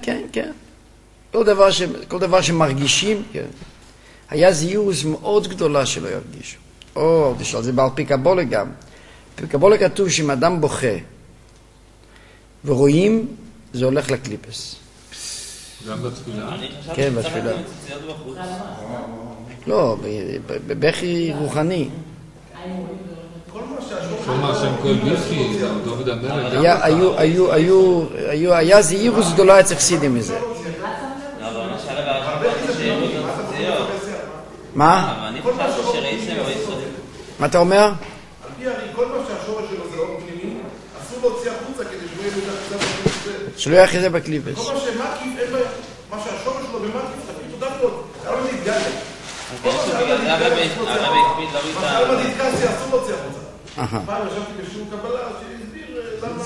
כל דבר שמרגישים, כן. היה זהירות מאוד גדולה שלא ירגישו. זה בעל פי קבולה גם. בקבולה כתוב שאם אדם בוכה ורואים, זה הולך לקליפס. גם בתפילה? כן, בתפילה. לא, בבכי רוחני. שם כל ביסקי, דוד המלך. היה זהירות גדולה אצל חסידים מזה. מה? אני חושב שראיתם או יסוד. מה אתה אומר? על פי הרי כל מה שהשורש שלו זה אור פנימי, אסור להוציא החוצה כדי שהוא יהיה בזה. שלא יהיה אחרי זה בקליפס. כל מה שמקיף, אין בה, מה שהשורש שלו במקיף, תקליט אותה מאוד. זה לא מתגלה. כל מה שעל מדיטקציה אסור להוציא החוצה. פעם ישבתי בשיעור קבלה שהסביר למה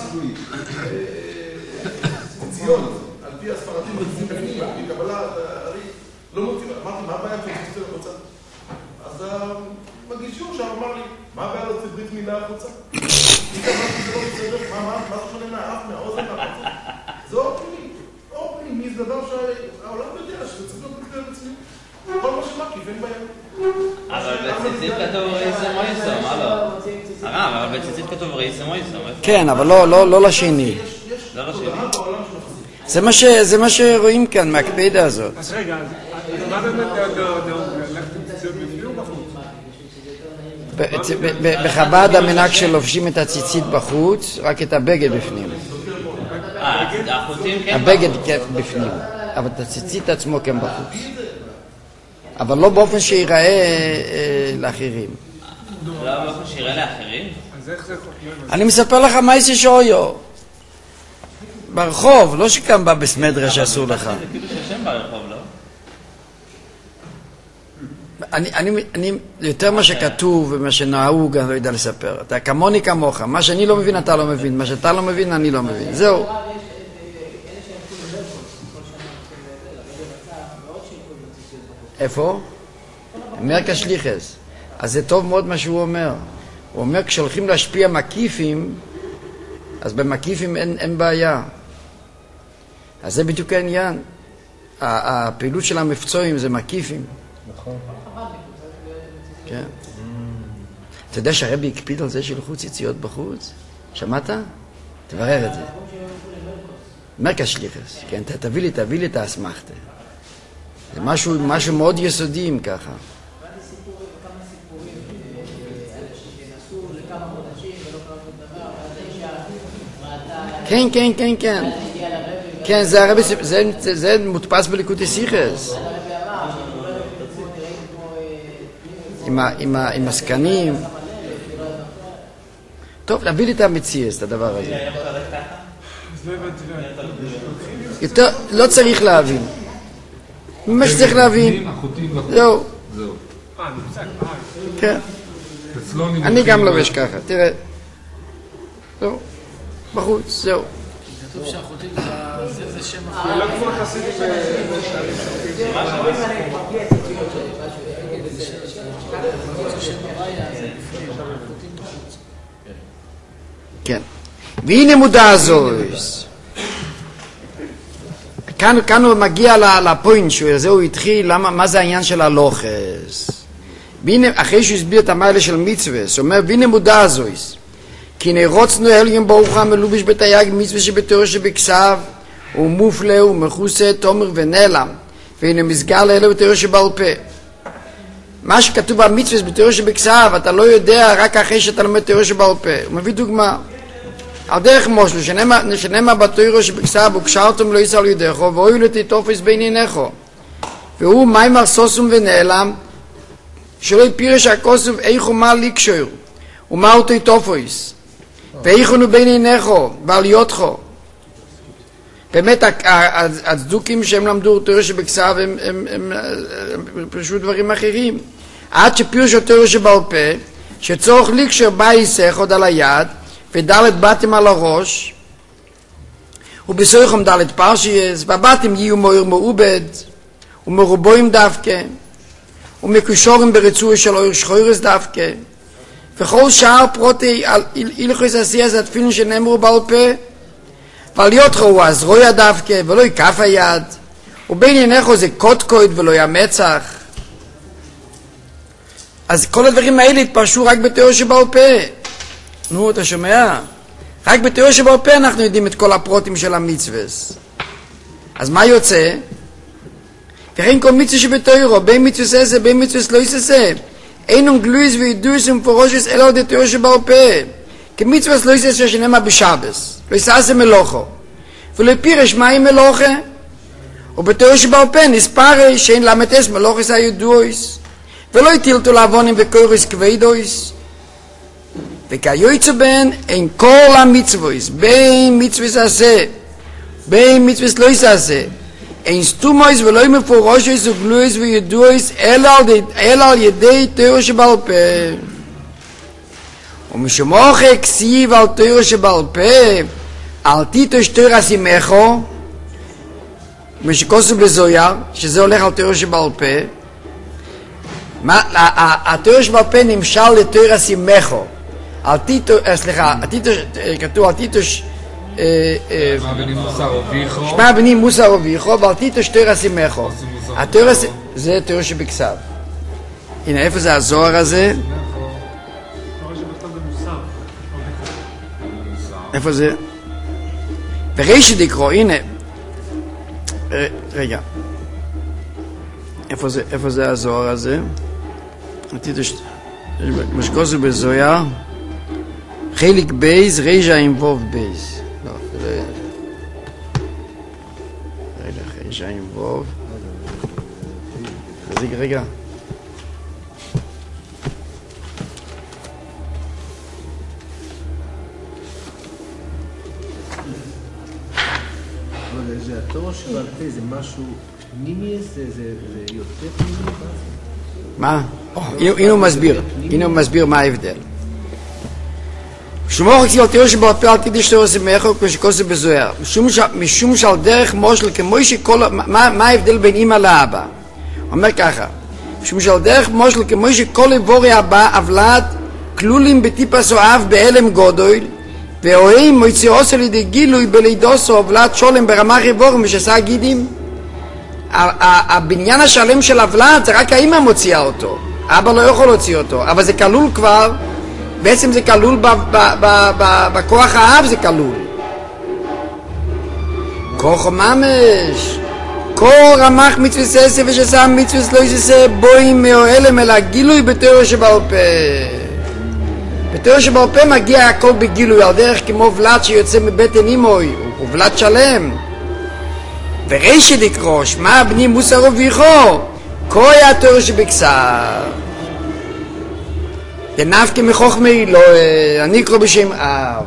ציון, על פי הספרדים מוצאים בפנים, על פי קבלה, לא מוצאים, אמרתי, מה הבעיה כשמוצאים החוצה? אז המגישור שם אמר לי, מה הבעיה להוציא ברית מילה החוצה? היא אמרתי, זה לא בסדר, מה זה שונה מהאף, מהאוזן, מהחוצה? זה אור פנימי, אור פנימי זה דבר שהעולם יודע שזה צריך להיות מתקדם בצניעות. כל מה שמקיף, אין בעיה. אבל בציצית כתוב ראיסם מויסם, מה לא? הרב, אבל בציצית כתוב ראיסם מויסם. כן, אבל לא לשני. זה מה שרואים כאן מהקפידה הזאת. אז רגע, מה באמת ללכת ציציות בפנים או בחוץ? בחב"ד המנהג שלובשים את הציצית בחוץ, רק את הבגד בפנים. הבגד בפנים, אבל את הציצית עצמו כן בחוץ. אבל לא באופן שיראה לאחרים. לא באופן שיראה לאחרים? אני מספר לך מה יש שויו. ברחוב, לא שקם בא בסמדרה שאסור לך. זה כאילו שהשם ברחוב, לא? אני יותר מה שכתוב ומה שנהוג אני לא יודע לספר. אתה כמוני כמוך, מה שאני לא מבין אתה לא מבין, מה שאתה לא מבין אני לא מבין, זהו. איפה? אומר כשליחס. אז זה טוב מאוד מה שהוא אומר. הוא אומר כשהולכים להשפיע מקיפים, אז במקיפים אין בעיה. אז זה בדיוק העניין. הפעילות של המפצועים זה מקיפים. נכון. כן. אתה יודע שהרבי הקפיד על זה שילכו ציציות בחוץ? שמעת? תברר את זה. מרקס שליחס. כן, תביא לי את האסמכתה. זה משהו מאוד יסודי אם ככה. כן. כן, זה הרבי, זה מודפס בליקוטי סיכס. עם הסקנים. טוב, להביא לי את המציאס, את הדבר הזה. יותר, לא צריך להבין. מה שצריך להבין. זהו. כן. אני גם לובש ככה, תראה. זהו. בחוץ, זהו. כתוב שהחוטים זה שם אחר. לא כמו חסידים כן. והנה מודע זויס. כאן הוא מגיע לפוינט שזה הוא התחיל, מה זה העניין של הלוחס. והנה, אחרי שהוא הסביר את המעלה של מצווה, הוא אומר, והנה מודע זויס. כי נרוצנו אליהם ברוך המלובש בתייג מצווה שבתיאור שבכסב, הוא מופלא, הוא מחוסה, תומר ונעלם, והנה מסגר לאלה בתיאור שבעל פה. מה שכתוב במצווה בתיאור שבכסב, אתה לא יודע רק אחרי שאתה לומד תיאור שבעל פה. הוא מביא דוגמה. על דרך מושלו, שנאמר בתיאור שבכסב, וקשרתם לא יסל ידךו, ואוי לתתופס בין עיניכו. והוא מיימר סוסום ונעלם, שלא יפירש הכוסף איכו מה לקשור, ומה אותו תתופס. ואיכונו בין עיניכו ועל יודכו. באמת הצדוקים שהם למדו תיאור שבכסב הם פרשו דברים אחרים. עד שפירשו תיאור שבעל פה, שצורך לקשר בייסך עוד על היד, ודלת בתים על הראש, ובסויכם דלת פרשייס, והבתים יהיו מויר מעובד, ומרובוים דווקא, ומקושורים ברצוי של אויר שחוירס דווקא, וכל שאר פרוטי על הלכות עשייה זה התפילין שנאמרו בעל פה, ועל יודכו הוא הזרוע דווקא ולא יקף היד, ובין עיניכו זה קודקוד ולא ימצח. אז כל הדברים האלה התפרשו רק בתיאור שבעל פה. נו, אתה שומע? רק בתיאור שבעל פה אנחנו יודעים את כל הפרוטים של המצווס. אז מה יוצא? וכן כל מצווה שבתיאורו, בין מצווס עשה, בין מצווס לא יעשה. אינם גלויס וידוס ומפורושס אלא עוד התיאור שבעל פה. כמצווס לא יעשה שנאמר בשבס. לא יעשה מלוכו. ולא פירש מהי מלוכה. ובתיאור שבעל פה נספר שאין למתס מלוכס הידועס. ולא יטילתו לעוונים וקוירוס כבדוס. וכיוצא בין אין כל המצווס, בין מצווס עשה, בין מצווס לא יעשה. אין סתומויס ולא מפורושס וגלויס וידועס אלא על ידי תיאור שבעל פה. ומשמוך כסיב על תיאור שבעל פה, אל תיטוש תיאור הסימכו, משקוסו בזויר, שזה הולך על תיאור שבעל פה. התיאור שבעל פה נמשל לתיאור הסימכו. כתוב על תיטוש שמע בני מוסר אביכו ועל תיטוש תיאור הסימכו. זה תיאור שבכסב. הנה איפה זה הזוהר הזה? איפה זה? בראשית לקרוא, הנה. רגע. איפה זה הזוהר הזה? מה שכוסו בזויה, חלק בייז, ריז'ה עם ווב בייז. לא, רגע, ריז'ה עם ווב. רגע. זה התור שבעל פה, זה משהו פנימי, זה יותר פנימי? מה? הנה הוא מסביר מה ההבדל. שמור כי על תיאור שבעל פה אל תדעי שתיאור זה מאחור כמו שכוסו בזוהר. משום שעל דרך מושל כמו שכל... מה ההבדל בין אמא לאבא? אומר ככה, משום שעל דרך מושל כמו שכל איבורי הבא אבלת כלולים בטיפס אוהב בהלם גודויל ואוהים מויציאוס על ידי גילוי בלידוסו אבלת שולם ברמח איבורים ושסה גידים. הבניין השלם של אבלת זה רק האמא מוציאה אותו, אבא לא יכול להוציא אותו, אבל זה כלול כבר, בעצם זה כלול בכוח האב, זה כלול כוח ממש כל רמח מצווה ססה ושסה מצווה לא יססה בואים מאוהלם אלא גילוי בתיאור שבעל פה. בתיאור שבעל פה מגיע הכל בגילוי על דרך כמו ולד שיוצא מבטן אימוי, הוא ולד שלם. ורשת לקרוש, מה בני מוסר וביכו? כוי התיאור שבכסר. דנפקי מחוכמי לא, אני אקרוא בשם אב.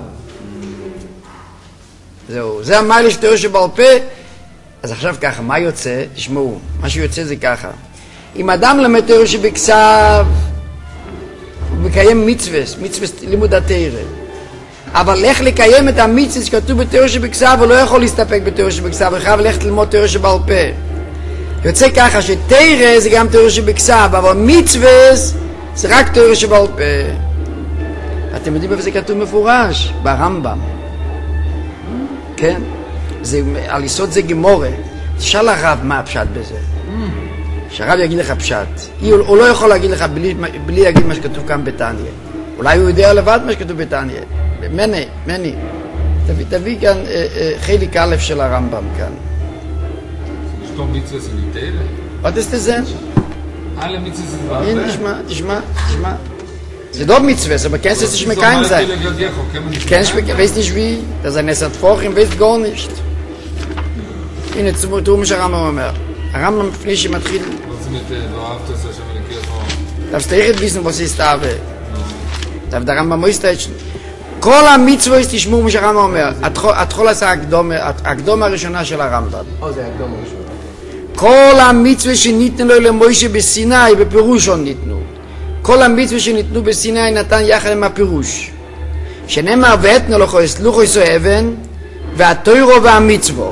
זהו, זה המיילה של תיאור שבעל פה. אז עכשיו ככה, מה יוצא? תשמעו, מה שיוצא זה ככה. אם אדם למד תיאור שבכסב, הוא מקיים מצווה לימוד התורה. אבל איך לקיים את המצווה שכתוב בתיאור שבכסב, הוא לא יכול להסתפק בתיאור שבכסב, הוא חייב ללכת ללמוד תיאור שבעל פה. יוצא ככה שתורה זה גם תיאור שבכסב, אבל מצווה זה רק תיאור שבעל פה. אתם יודעים איפה זה כתוב מפורש? ברמב"ם. כן? על יסוד זה גמורה. תשאל הרב מה הפשט בזה. שהרב יגיד לך פשט. הוא לא יכול להגיד לך בלי להגיד מה שכתוב כאן בתניא. אולי הוא יודע לבד מה שכתוב בתניא. מני. תביא כאן חלק א' של הרמב"ם כאן. לכתוב מצווה זה ניתן? עוד תסתזן. מצווה זה דבר. הנה, תשמע. זה doch Mitzvah, aber kennst du es nicht mehr kein sein? Kennst du wie? Das ist ein Essert-Fochim, weißt gar nicht. הנה, תראו מה שהרמב"ם אומר. הרמב"ם לפני שמתחיל... מה זה לא אהבת את זה שם לקראת פה? darfst du echt wissen, was ist da? darf der Rambam moistet כל המצווה תשמעו מה שהרמב"ם אומר. התחול עשה הקדומה הראשונה של הרמב"ם. זה הקדומה הראשונה. כל המצווה שניתנו לו למוישה בסיני, בפירושו ניתנו. כל המצווה שניתנו בסיני נתן יחד עם הפירוש. שנאמר ואתנו לכו לוחו יסו אבן, והתוירו והמצווה.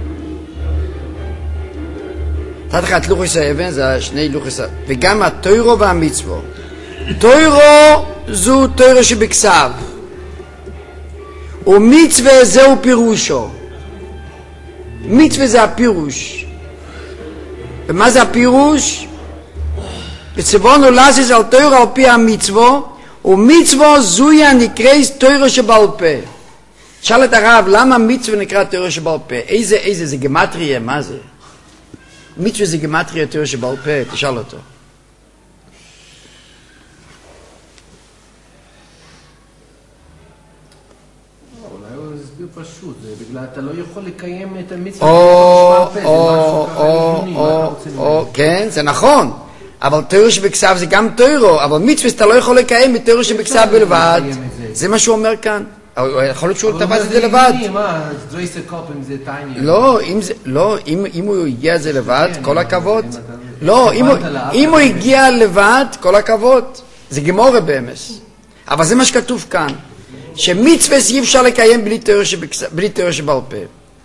תת אחד לוחו יסו אבן, זה שני לוחו יסו, וגם התוירו והמצווה. תוירו זו תוירו שבכסב. ומצווה זהו פירושו. מצווה זה הפירוש. ומה זה הפירוש? וצבונו לזיז על תוירו על פי המצווה, ומצווה זויה נקרא תוירו שבעל פה. שאל את הרב, למה מצווה נקרא תוירו שבעל פה? איזה, זה גמטריה, מה זה? מצווה זה גמטריה תוירו שבעל פה, תשאל אותו. פשוט, זה בגלל אתה לא יכול לקיים את המצווה שבעל פה, זה משהו ככה הגיוני. כן, זה נכון, אבל תוירו שבכסב זה גם תוירו, אבל מצווה אתה לא יכול לקיים את תוירו שבכסב בלבד. זה מה שהוא אומר כאן. יכול להיות שהוא תפס את זה לבד. לא, אם הוא הגיע את זה לבד, כל הכבוד. לא, אם הוא הגיע לבד, כל הכבוד. זה גמורה באמס. אבל זה מה שכתוב כאן. שמצווה אי אפשר לקיים בלי תיאור שבעל פה.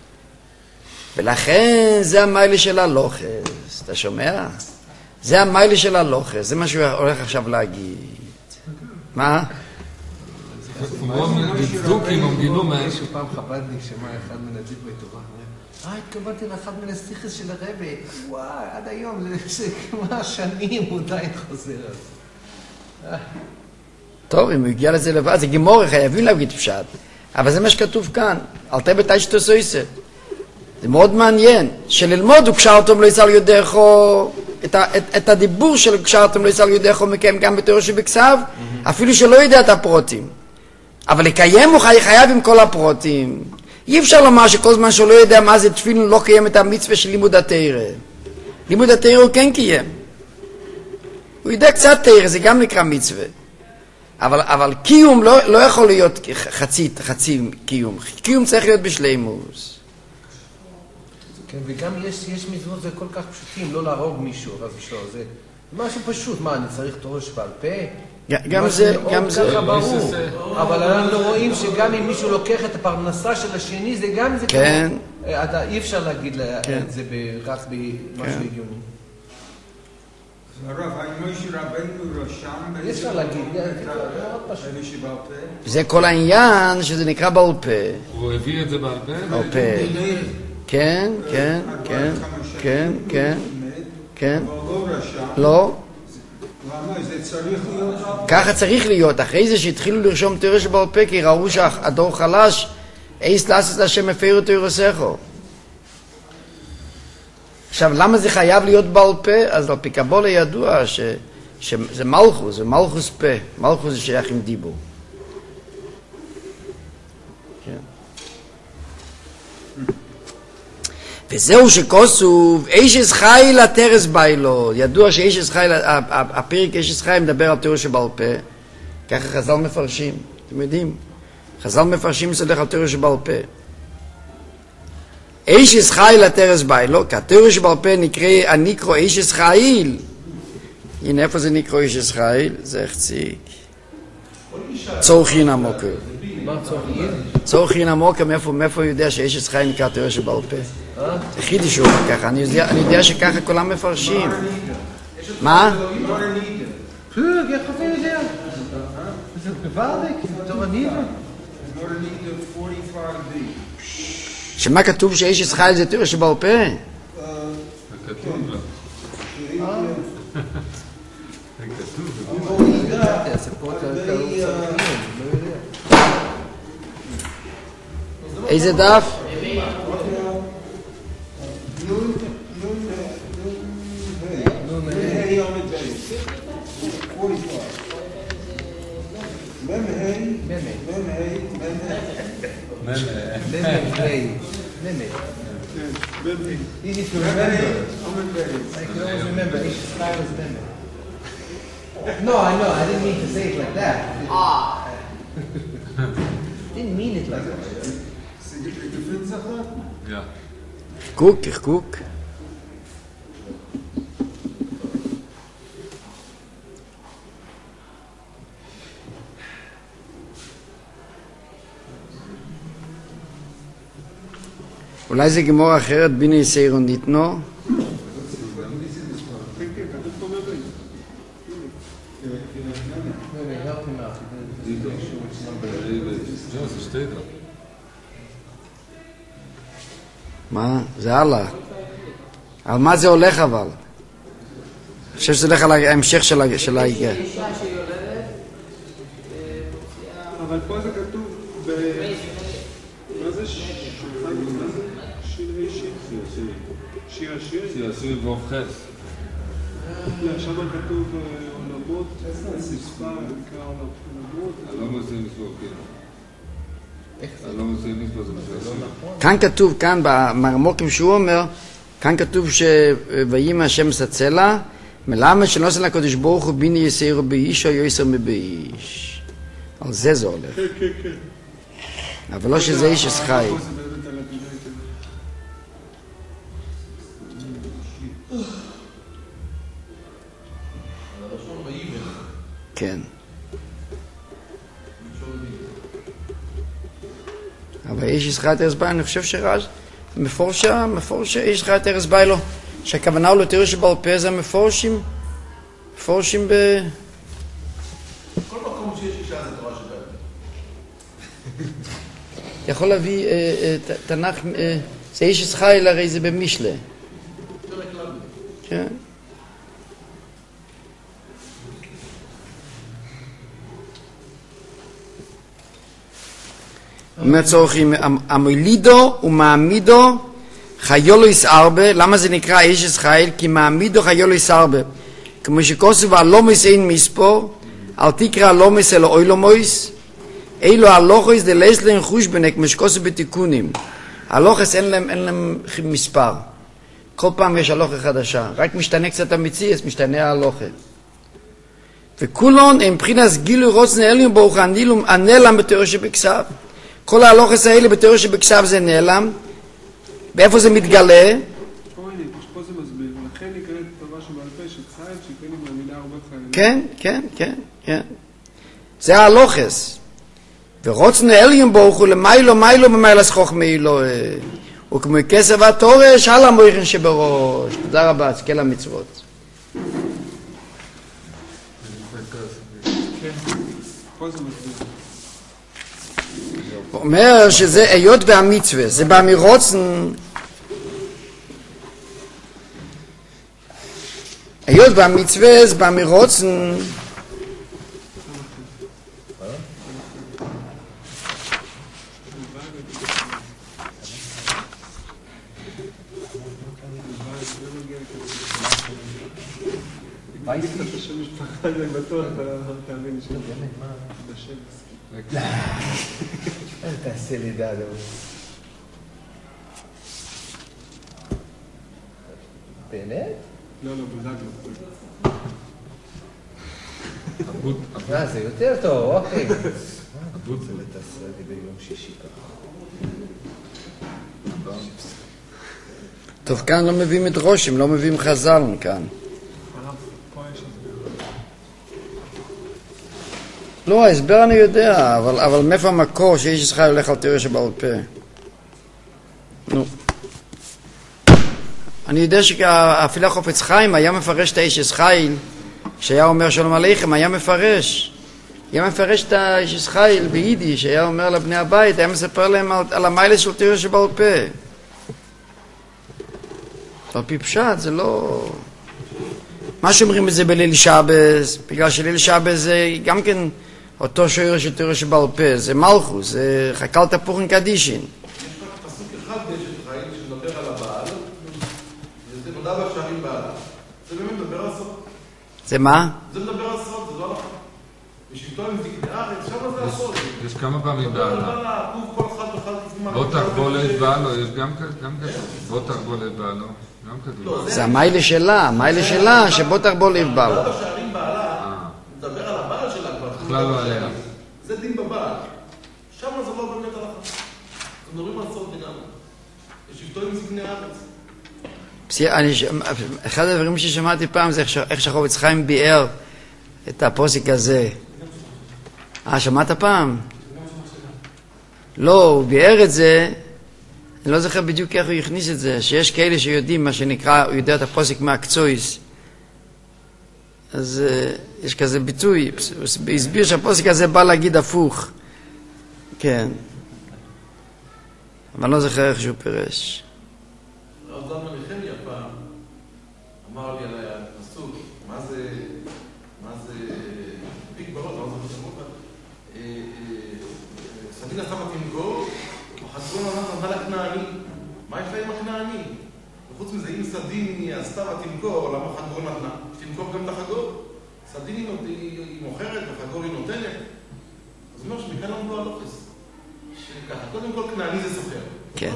ולכן זה המיילה של הלוחס. אתה שומע? זה המיילה של הלוחס. זה מה שהוא הולך עכשיו להגיד. מה? איזשהו פעם חבדניק שמע אחד מן הדברי תורה. התכוונתי לאחד מן הסיכס של הרבי. וואי, עד היום, זה כמה שנים הוא עדיין חוזר על זה. טוב, אם הוא הגיע לזה לבד, זה גמורה, חייבים להגיד פשט. אבל זה מה שכתוב כאן, אל תהיה בתאי שתעשו איסה. זה מאוד מעניין, שללמוד הוא קשר אותו ולא יצא לו יודעכו את הדיבור של קשרתם לא יצא ליודעך ומקיים גם בתיאור שבכסף, אפילו שלא יודע את הפרוטים. אבל לקיים הוא חייב עם כל הפרוטים. אי אפשר לומר שכל זמן שהוא לא יודע מה זה תפילין, לא קיים את המצווה של לימוד התורה. לימוד התורה הוא כן קיים. הוא יודע קצת תורה, זה גם נקרא מצווה. אבל קיום לא יכול להיות חצי קיום. קיום צריך להיות בשלימות. כן, וגם יש מצוות זה כל כך פשוטים, לא להרוג מישהו, אז בשביל זה משהו פשוט. מה, אני צריך תורה שבעל פה? גם זה, ככה ברור. אבל אנחנו רואים שגם אם מישהו לוקח את הפרנסה של השני, זה גם זה כן. אי אפשר להגיד את זה רק במשהו הגיוני. הרב, האם משה רבנו רשם? אי אפשר להגיד, זה כל העניין שזה נקרא בעל פה. הוא הביא את זה בעל פה? בעל פה. כן, כן, כן, כן, כן, כן. לא. ככה צריך להיות. אחרי זה שהתחילו לרשום תורה שבעל פה, כי ראו שהדור חלש, איס לעשות השם הפרו תורסךו. עכשיו, למה זה חייב להיות בעל פה? אז על פי קבלה ידוע שזה מלכוס, זה מלכוס פה. מלכוס זה שייך עם דיבור. וזהו שכוסוב, אישס חי לתרס ביילו. ידוע שאישס חי, הפרק אישס חי מדבר על תורה שבעל פה. ככה חז"ל מפרשים, אתם יודעים. חז"ל מפרשים סודך על תורה שבעל פה. אישס חי לתרס ביילו, כי התורה שבעל פה נקרא אישס חייל. הנה איפה זה נקרא אישס חייל? זה חציק. צורכין עמוקו. צורכין עמוקו, מאיפה הוא יודע שאישס חייל נקרא תורה שבעל פה? זה חידש הוא ככה, אני יודע שככה כולם מפרשים. מה? איך חופים את זה? זה גוואלדיק, זה תורה ניבה. שמה כתוב שאישס חייל זה תורה שבעל פה? כתוב לה. איזה דף? Easy to remember. I can always remember. No, I know. I didn't mean to say it like that. Didn't mean it like that. Ja. Guck. אולי זה גמור אחרת ביני יסיירו ניתנו? מה? זה הלאה. על מה זה הולך אבל? אני חושב שזה הולך על ההמשך של ההיגר. אבל פה זה כתוב מה זה שיר השיר ואופחס. שם כתוב עולמות, מספר, נקרא עולמות. לא מוצאים מספר, לא מוצאים מספר, זה משהו. כאן כתוב, כאן במרמוקים שהוא אומר, כאן כתוב שויהי השם סצלה, מלמד שנוסן לקדוש ברוך הוא ביני יסיירו באיש או יסר מבאיש. על זה הולך. כן. אבל לא שזה איש חי. כן. אבל איש חי תרס ביילו, אני חושב שרז, מפורשה איש חי תרס ביילו, שהכוונה הוא לתיאור שבעל פה זה מפורשים ב... כל מקום שיש אישה זה תורה שבעל פה. יכול להביא תנ"ך, זה איש חי, הרי זה במשלה. כן. אומר צורכי, המולידו ומעמידו חיולויס ארבה, למה זה נקרא איש חיל? כי מעמידו חיולויס ארבה. כמו שכוסף הלומס אין מספור, אל תקרא הלומס אלא אוילומויס, אילו הלוחס דלסלן חושבנק, כמו שכוסף בתיקונים. הלוחס אין להם מספר. כל פעם יש הלוחה חדשה. רק משתנה קצת המציאס, משתנה ההלוחה. וכולון הם מבחינת גילוי רוצן עליון ברוך הנעלם בתיאור שבכסף. כל ההלוחס האלה בתיאור שבכסף זה נעלם. באיפה זה מתגלה? פה זה מסביר, לכן נקראת תורה שבעל פה של חייל, שכן עם המילה הרבה חיילים. כן, כן, כן, כן. זה ההלוחס. ורוצן עליון ברוך הוא למיילו, מיילו במיילס חוכמה אלוהי. וכמו כסף התורש, על המויכן שבראש. תודה רבה, תזכה למצוות. הוא אומר שזה היות והמצווה, זה בא מרוצן, היות והמצווה זה בא מרוצן, אני בטוח, תאמין לי אל תעשה לי דעת. באמת? לא, בלעד זה יותר טוב, אוקיי. אבוד זה תעשה לי ביום שישי ככה. טוב, כאן לא מביאים את רושם, לא מביאים חז"ל כאן. לא, ההסבר אני יודע, אבל מאיפה המקור שאיש חי הולך על תיאוריה שבעל פה? נו. אני יודע שאפילו החופץ חיים היה מפרש את האיש חייל, כשהיה אומר שלום עליכם, היה מפרש את האיש חייל ביידיש, היה אומר לבני הבית, היה מספר להם על המיילה של תיאוריה שבעל פה. על פי פשט, זה לא... מה שאומרים את זה בליל שבס, בגלל שליל שבס זה גם כן אותו שוער של תיאוריה שבעל פה, זה מלכוס, זה חקל תפוחן קדישין. יש רק פסוק אחד באשת חיל שמדבר על הבעל, וזה נודע בשערים בעלה. זה באמת מדבר על סוד. זה מה? זה מדבר על סוד, זה לא נכון. בשבטו עם זקני הארץ, שם זה הסוד. יש כמה פעמים בעלה. כל אחד וחד כפומה. בוא תחבול את בעלו, יש גם כתוב. בוא תחבול את בעלו, גם כתוב. זה המיילה שלה, שבוא תחבול את בעלו. נודע בשערים בעלה, מדבר על הבעל שלה כבר. בכלל לא עליה. זה דין בבעל. שם זה לא באמת הלכה. מדברים על סוד לגמרי. בשבטו עם זקני הארץ. אחד הדברים ששמעתי פעם זה איך שהחופץ חיים ביאר את הפוסק הזה. שמעת פעם? לא, הוא ביאר את זה, אני לא זוכר בדיוק איך הוא הכניס את זה, שיש כאלה שיודעים מה שנקרא, הוא יודע את הפוסק מהקצויס. אז יש כזה ביטוי, הוא הסביר שהפוסק הזה בא להגיד הפוך. כן. אבל אני לא זוכר איך שהוא פירש. הרב זלמן נחמיה פעם אמר לי על הפסוק, מה זה פיק בראש, מה זה חשבות? סדינה שמה תמכור, וחסרון נתנה לכנעני. מה יש לה עם הכנעני? וחוץ מזה, אם סדיני עשתה ותמכור, למה חגור נתנה? תמכור גם את החגור. סדיני היא מוכרת וחגור היא נותנת. אז הוא אומר שמכאן למדו הלוחס. שככה, קודם כל כנעני זה סוחר. כן.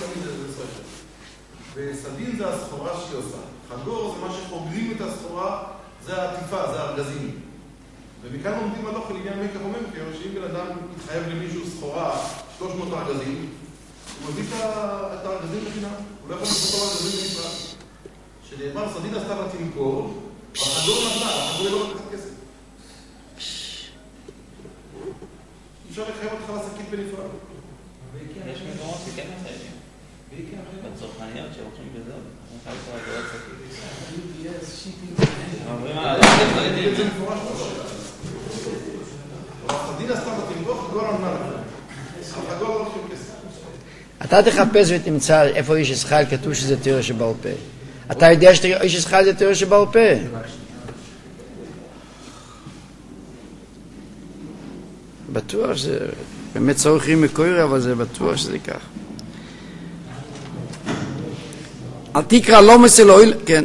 וסדין זה הסחורה שהיא עושה. חגור זה מה שחוגלים את הסחורה, זה העטיפה, זה הארגזים. ומכאן עומדים הלוך לעניין מי כרומם, שאם בן אדם מתחייב למישהו סחורה 300 ארגזים, הוא מביא את הארגזים בחינם. הוא לא יכול לבוא את הארגזים בנפרד. שנאמר, סדין עשתה ותמכור, והחגור נתנה, החגור היא לא לקחת כסף. אפשר לחייב אותך לשקית בנפרד. יש מקומות שכן מחייבים. בצרכניות שהולכים בזה, אני חייב לקרוא את זה. אומרים על זה מפורש הסדין עשתה ותמכור, חגור נתנה. החגור לא לוקחים כסף. אתה תחפש ותמצא איפה איש ישראל כתוב שזה תיאוריה שבעל פה. אתה יודע שאיש ישראל זה תיאוריה שבעל פה? בטוח שזה באמת צורכים מקורי, אבל זה בטוח שזה כך. אל תקרא לא מסלוי, כן.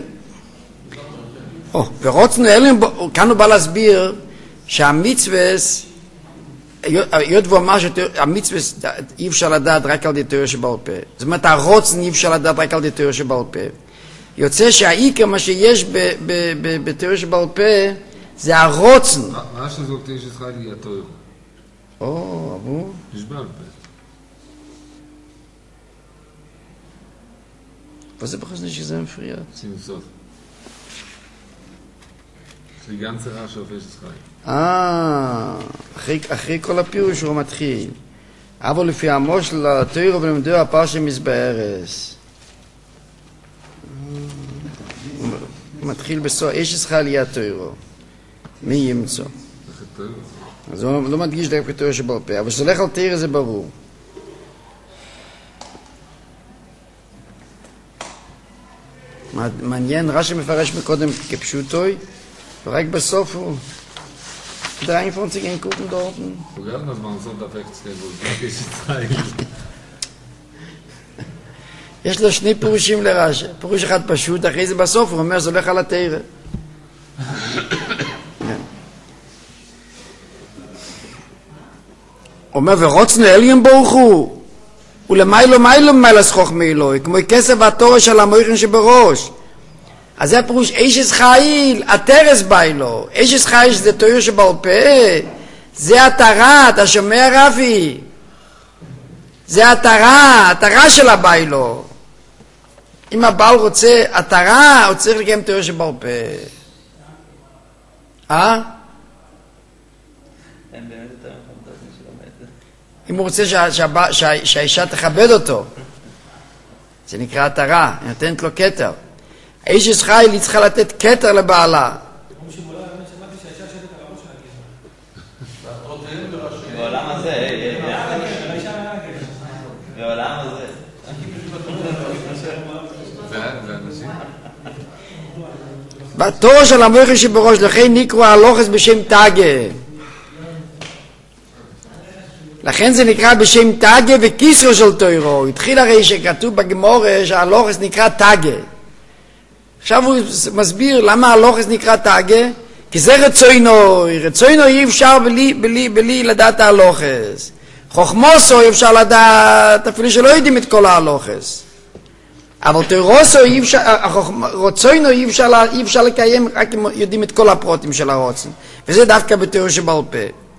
ורוצנו אליהם, כאן הוא בא להסביר שהמצווה, היות והוא אמר שהמצווה אי אפשר לדעת רק על די תורה שבעל פה. זאת אומרת, הרוצן אי אפשר לדעת רק על די תורה שבעל פה. יוצא שהעיקר מה שיש בתורה שבעל פה זה הרוצן. מה שזאת יש לך לי התורה? אבו? יש בעל פה. וזה בחסני שזה מפריע. שים סוף. זה גם צרה שאופש חי. אחרי כל הפירוש הוא מתחיל. אבל לפי המושל התורה ולמדו הפרשה מזבהרס. הוא מתחיל בסוף, אשת חי התורה. מי ימצא? אז הוא לא מדגיש דרך בתורה שבעל פה, אבל שזה הולך על תורה זה ברור. מעניין, רש"י מפרש מקודם כפשוטוי, ורק בסוף הוא דריים פרונציגן קופן דורטן. פוגענו אז מנסות אפקט סקייבול, יש לו שני פירושים לרש"י, פירוש אחד פשוט, אחרי זה בסוף הוא אומר, זה הולך על התורה. הוא אומר, ורוצנו אליהם ברוך הוא, ולמיילו מיילס חוכמה אלוהי, כמו כסף והתורה של המויכן שבראש. אז זה הפירוש, אשת חיל, התרס ביילו, אשת חיל שזה תורה שבעל פה, זה התרה, אתה שומע רבי? זה התרה של הביילו. אם הבעל רוצה התרה, הוא צריך לקיים תורה שבעל פה. אם הוא רוצה שהאישה תכבד אותו, זה נקרא התרה, היא נותנת לו כתר. האיש חי, היא צריכה לתת כתר לבעלה. בעולם הזה, בעולם הזה. בתורה של המויכן שבראש, לכן נקראו הלוכס בשם תגה. לכן זה נקרא בשם תגה וכיסרו של תוירו. התחיל הרי שכתוב בגמורה שהלוכס נקרא תגה. עכשיו הוא מסביר למה הלוכס נקרא תגה, כי זה רצוינו אי אפשר בלי לדעת הלוכס. חוכמוסו אי אפשר לדעת, אפילו שלא יודעים את כל הלוכס. אבל תוירוסו רצוינו אי אפשר לקיים רק אם יודעים את כל הפרוטים של הרוצן. וזה דווקא בתורה שבעל פה.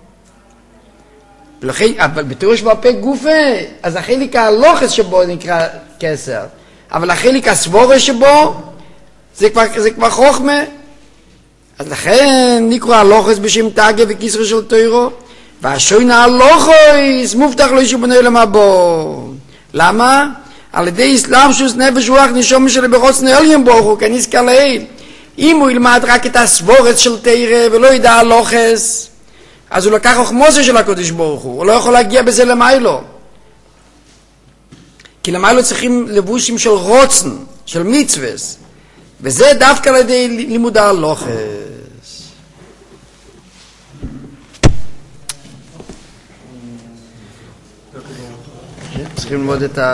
אבל בתורה שבעל פה גופה, אז החלק הלוכס שבו נקרא כסר. אבל החלק הסבורה שבו, זה כבר חוכמה. אז לכן נקראו הלוכס בשם תגה וכיסרו של תוירו, והשוינה הלוכס מובטח לו אישו בנוי למבוא. למה? על ידי אסלאם שוס נפש רוח נשום של ברוצנו אליהם ברוך הוא, כניס כלהיל. אם הוא ילמד רק את הסבורת של תירה ולא ידע הלוכס, אז הוא לקח חוכמוסו של הקודש ברוך הוא לא יכול להגיע בזה למיילו. כי למיילו צריכים לבושים של רוצן, של מצווס. וזה דווקא על ידי לימוד הלוכס. צריכים ללמוד את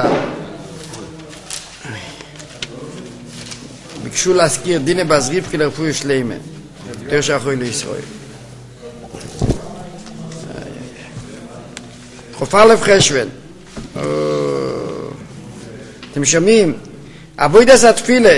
ביקשו להזכיר דינה בזריף כי לרפוי שלמה. יותר שאחוי לישראל. חופר לב חשבן. אתם שומעים? אבוידס התפילה.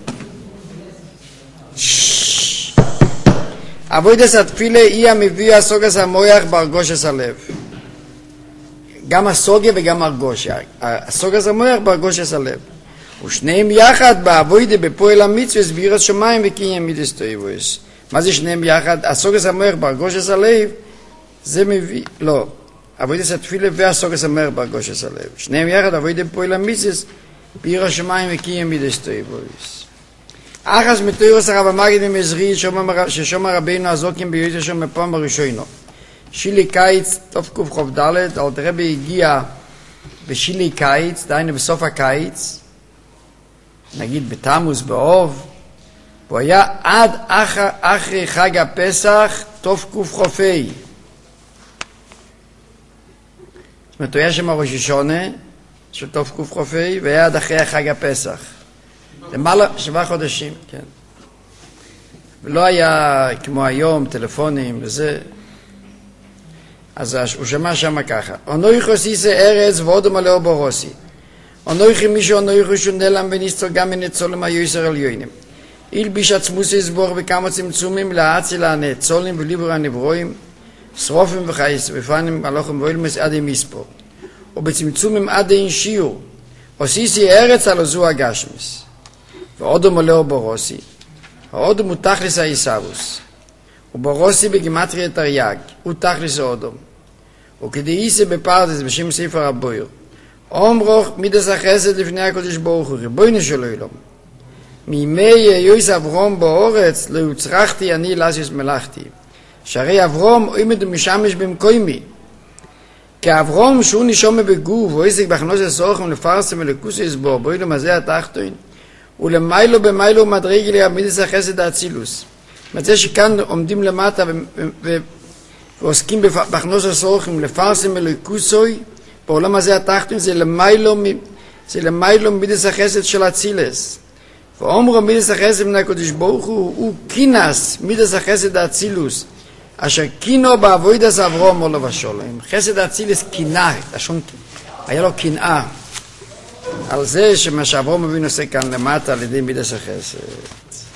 אבוידס התפילה היא המביא הסוגס המויח בהרגושס הלב. גם הסוגה וגם הרגושה. הסוגס המויח בהרגושס הלב. ושניהם יחד באבוידה בפועל המצווה סבירת שמיים וקיים מידס תויבוס. מה זה שניהם יחד? הסוגס המויח בהרגושס הלב זה מביא, לא. אבוידס התפילה והסוגס המויח בהרגושס הלב. שניהם יחד אבוידה בפועל המצווה סבירת שמיים וקיים מידס תויבוס. אחס מתוירוס הרב המגיד ממזרי ששומע רבינו הזוקים ביותר שם מפעם הראשונו. שילי קיץ, תוף קוף חוב דלת, אלתרבה הגיע בשילי קיץ, דהיינו בסוף הקיץ, נגיד בתמוז באוב, הוא היה עד אחרי חג הפסח, תוף קוף חופי. זאת אומרת, הוא היה שם ראש השונה, של תוף קוף חופי, והיה עד אחרי חג הפסח. למעלה 7 חודשים, כן. ולא היה כמו היום, טלפונים וזה. אז הוא שמע שם ככה. אנוכי סיסי ארץ ועוד מלאו ברוסי. אנוכי מישהו אנוכי שנלם ונסתר גם מנצולים היועסר עליונים. הלביש עצמוס יסבור בכמה צמצומים להציל הנצולים וליבור הנברואים, שרופים וחייס, בפנים הלוחם ואילמס עד עם מספור. ובצמצומים עד אין שיעור. עשיסי ארץ על זו הגשמס. ועוד מלאו ברוסי. העוד הוא תכלס הישאבוס. וברוסי בגימטריה תרי"ג, הוא תכלס האודום. וכדאיסי בפרדס בשם ספר הבויר. אומרוך מידס החסד לפני הקדוש ברוך הוא, ריבונו של עולם. מימי יויס אברום באורץ לא יוצרכתי אני לעשות מלאכתי. שהרי אברום עומד ומשמש במקומי. כי אברום שהוא נשום בגוף ועסק בהכנוס הסוכם לפרסם ולכוס יסבור באילום הזה התחתון ולמיילו במיילו מדרגי לימידס החסד האצילוס. מצא שכאן עומדים למטה ועוסקים בהכנוס הסוכם לפרסם ולכוסוי בעולם הזה התחתון זה למיילו מידס החסד של אצילס. ואומרו מידס החסד מן הקדוש ברוך הוא קינס מידס החסד האצילוס אשר קינו בעבודת אברהם עליו השלום. חסד האצילס קינה, היה לו קנאה על זה שמה שאברהם אבינו עושה כאן למטה על ידי מידס החסד.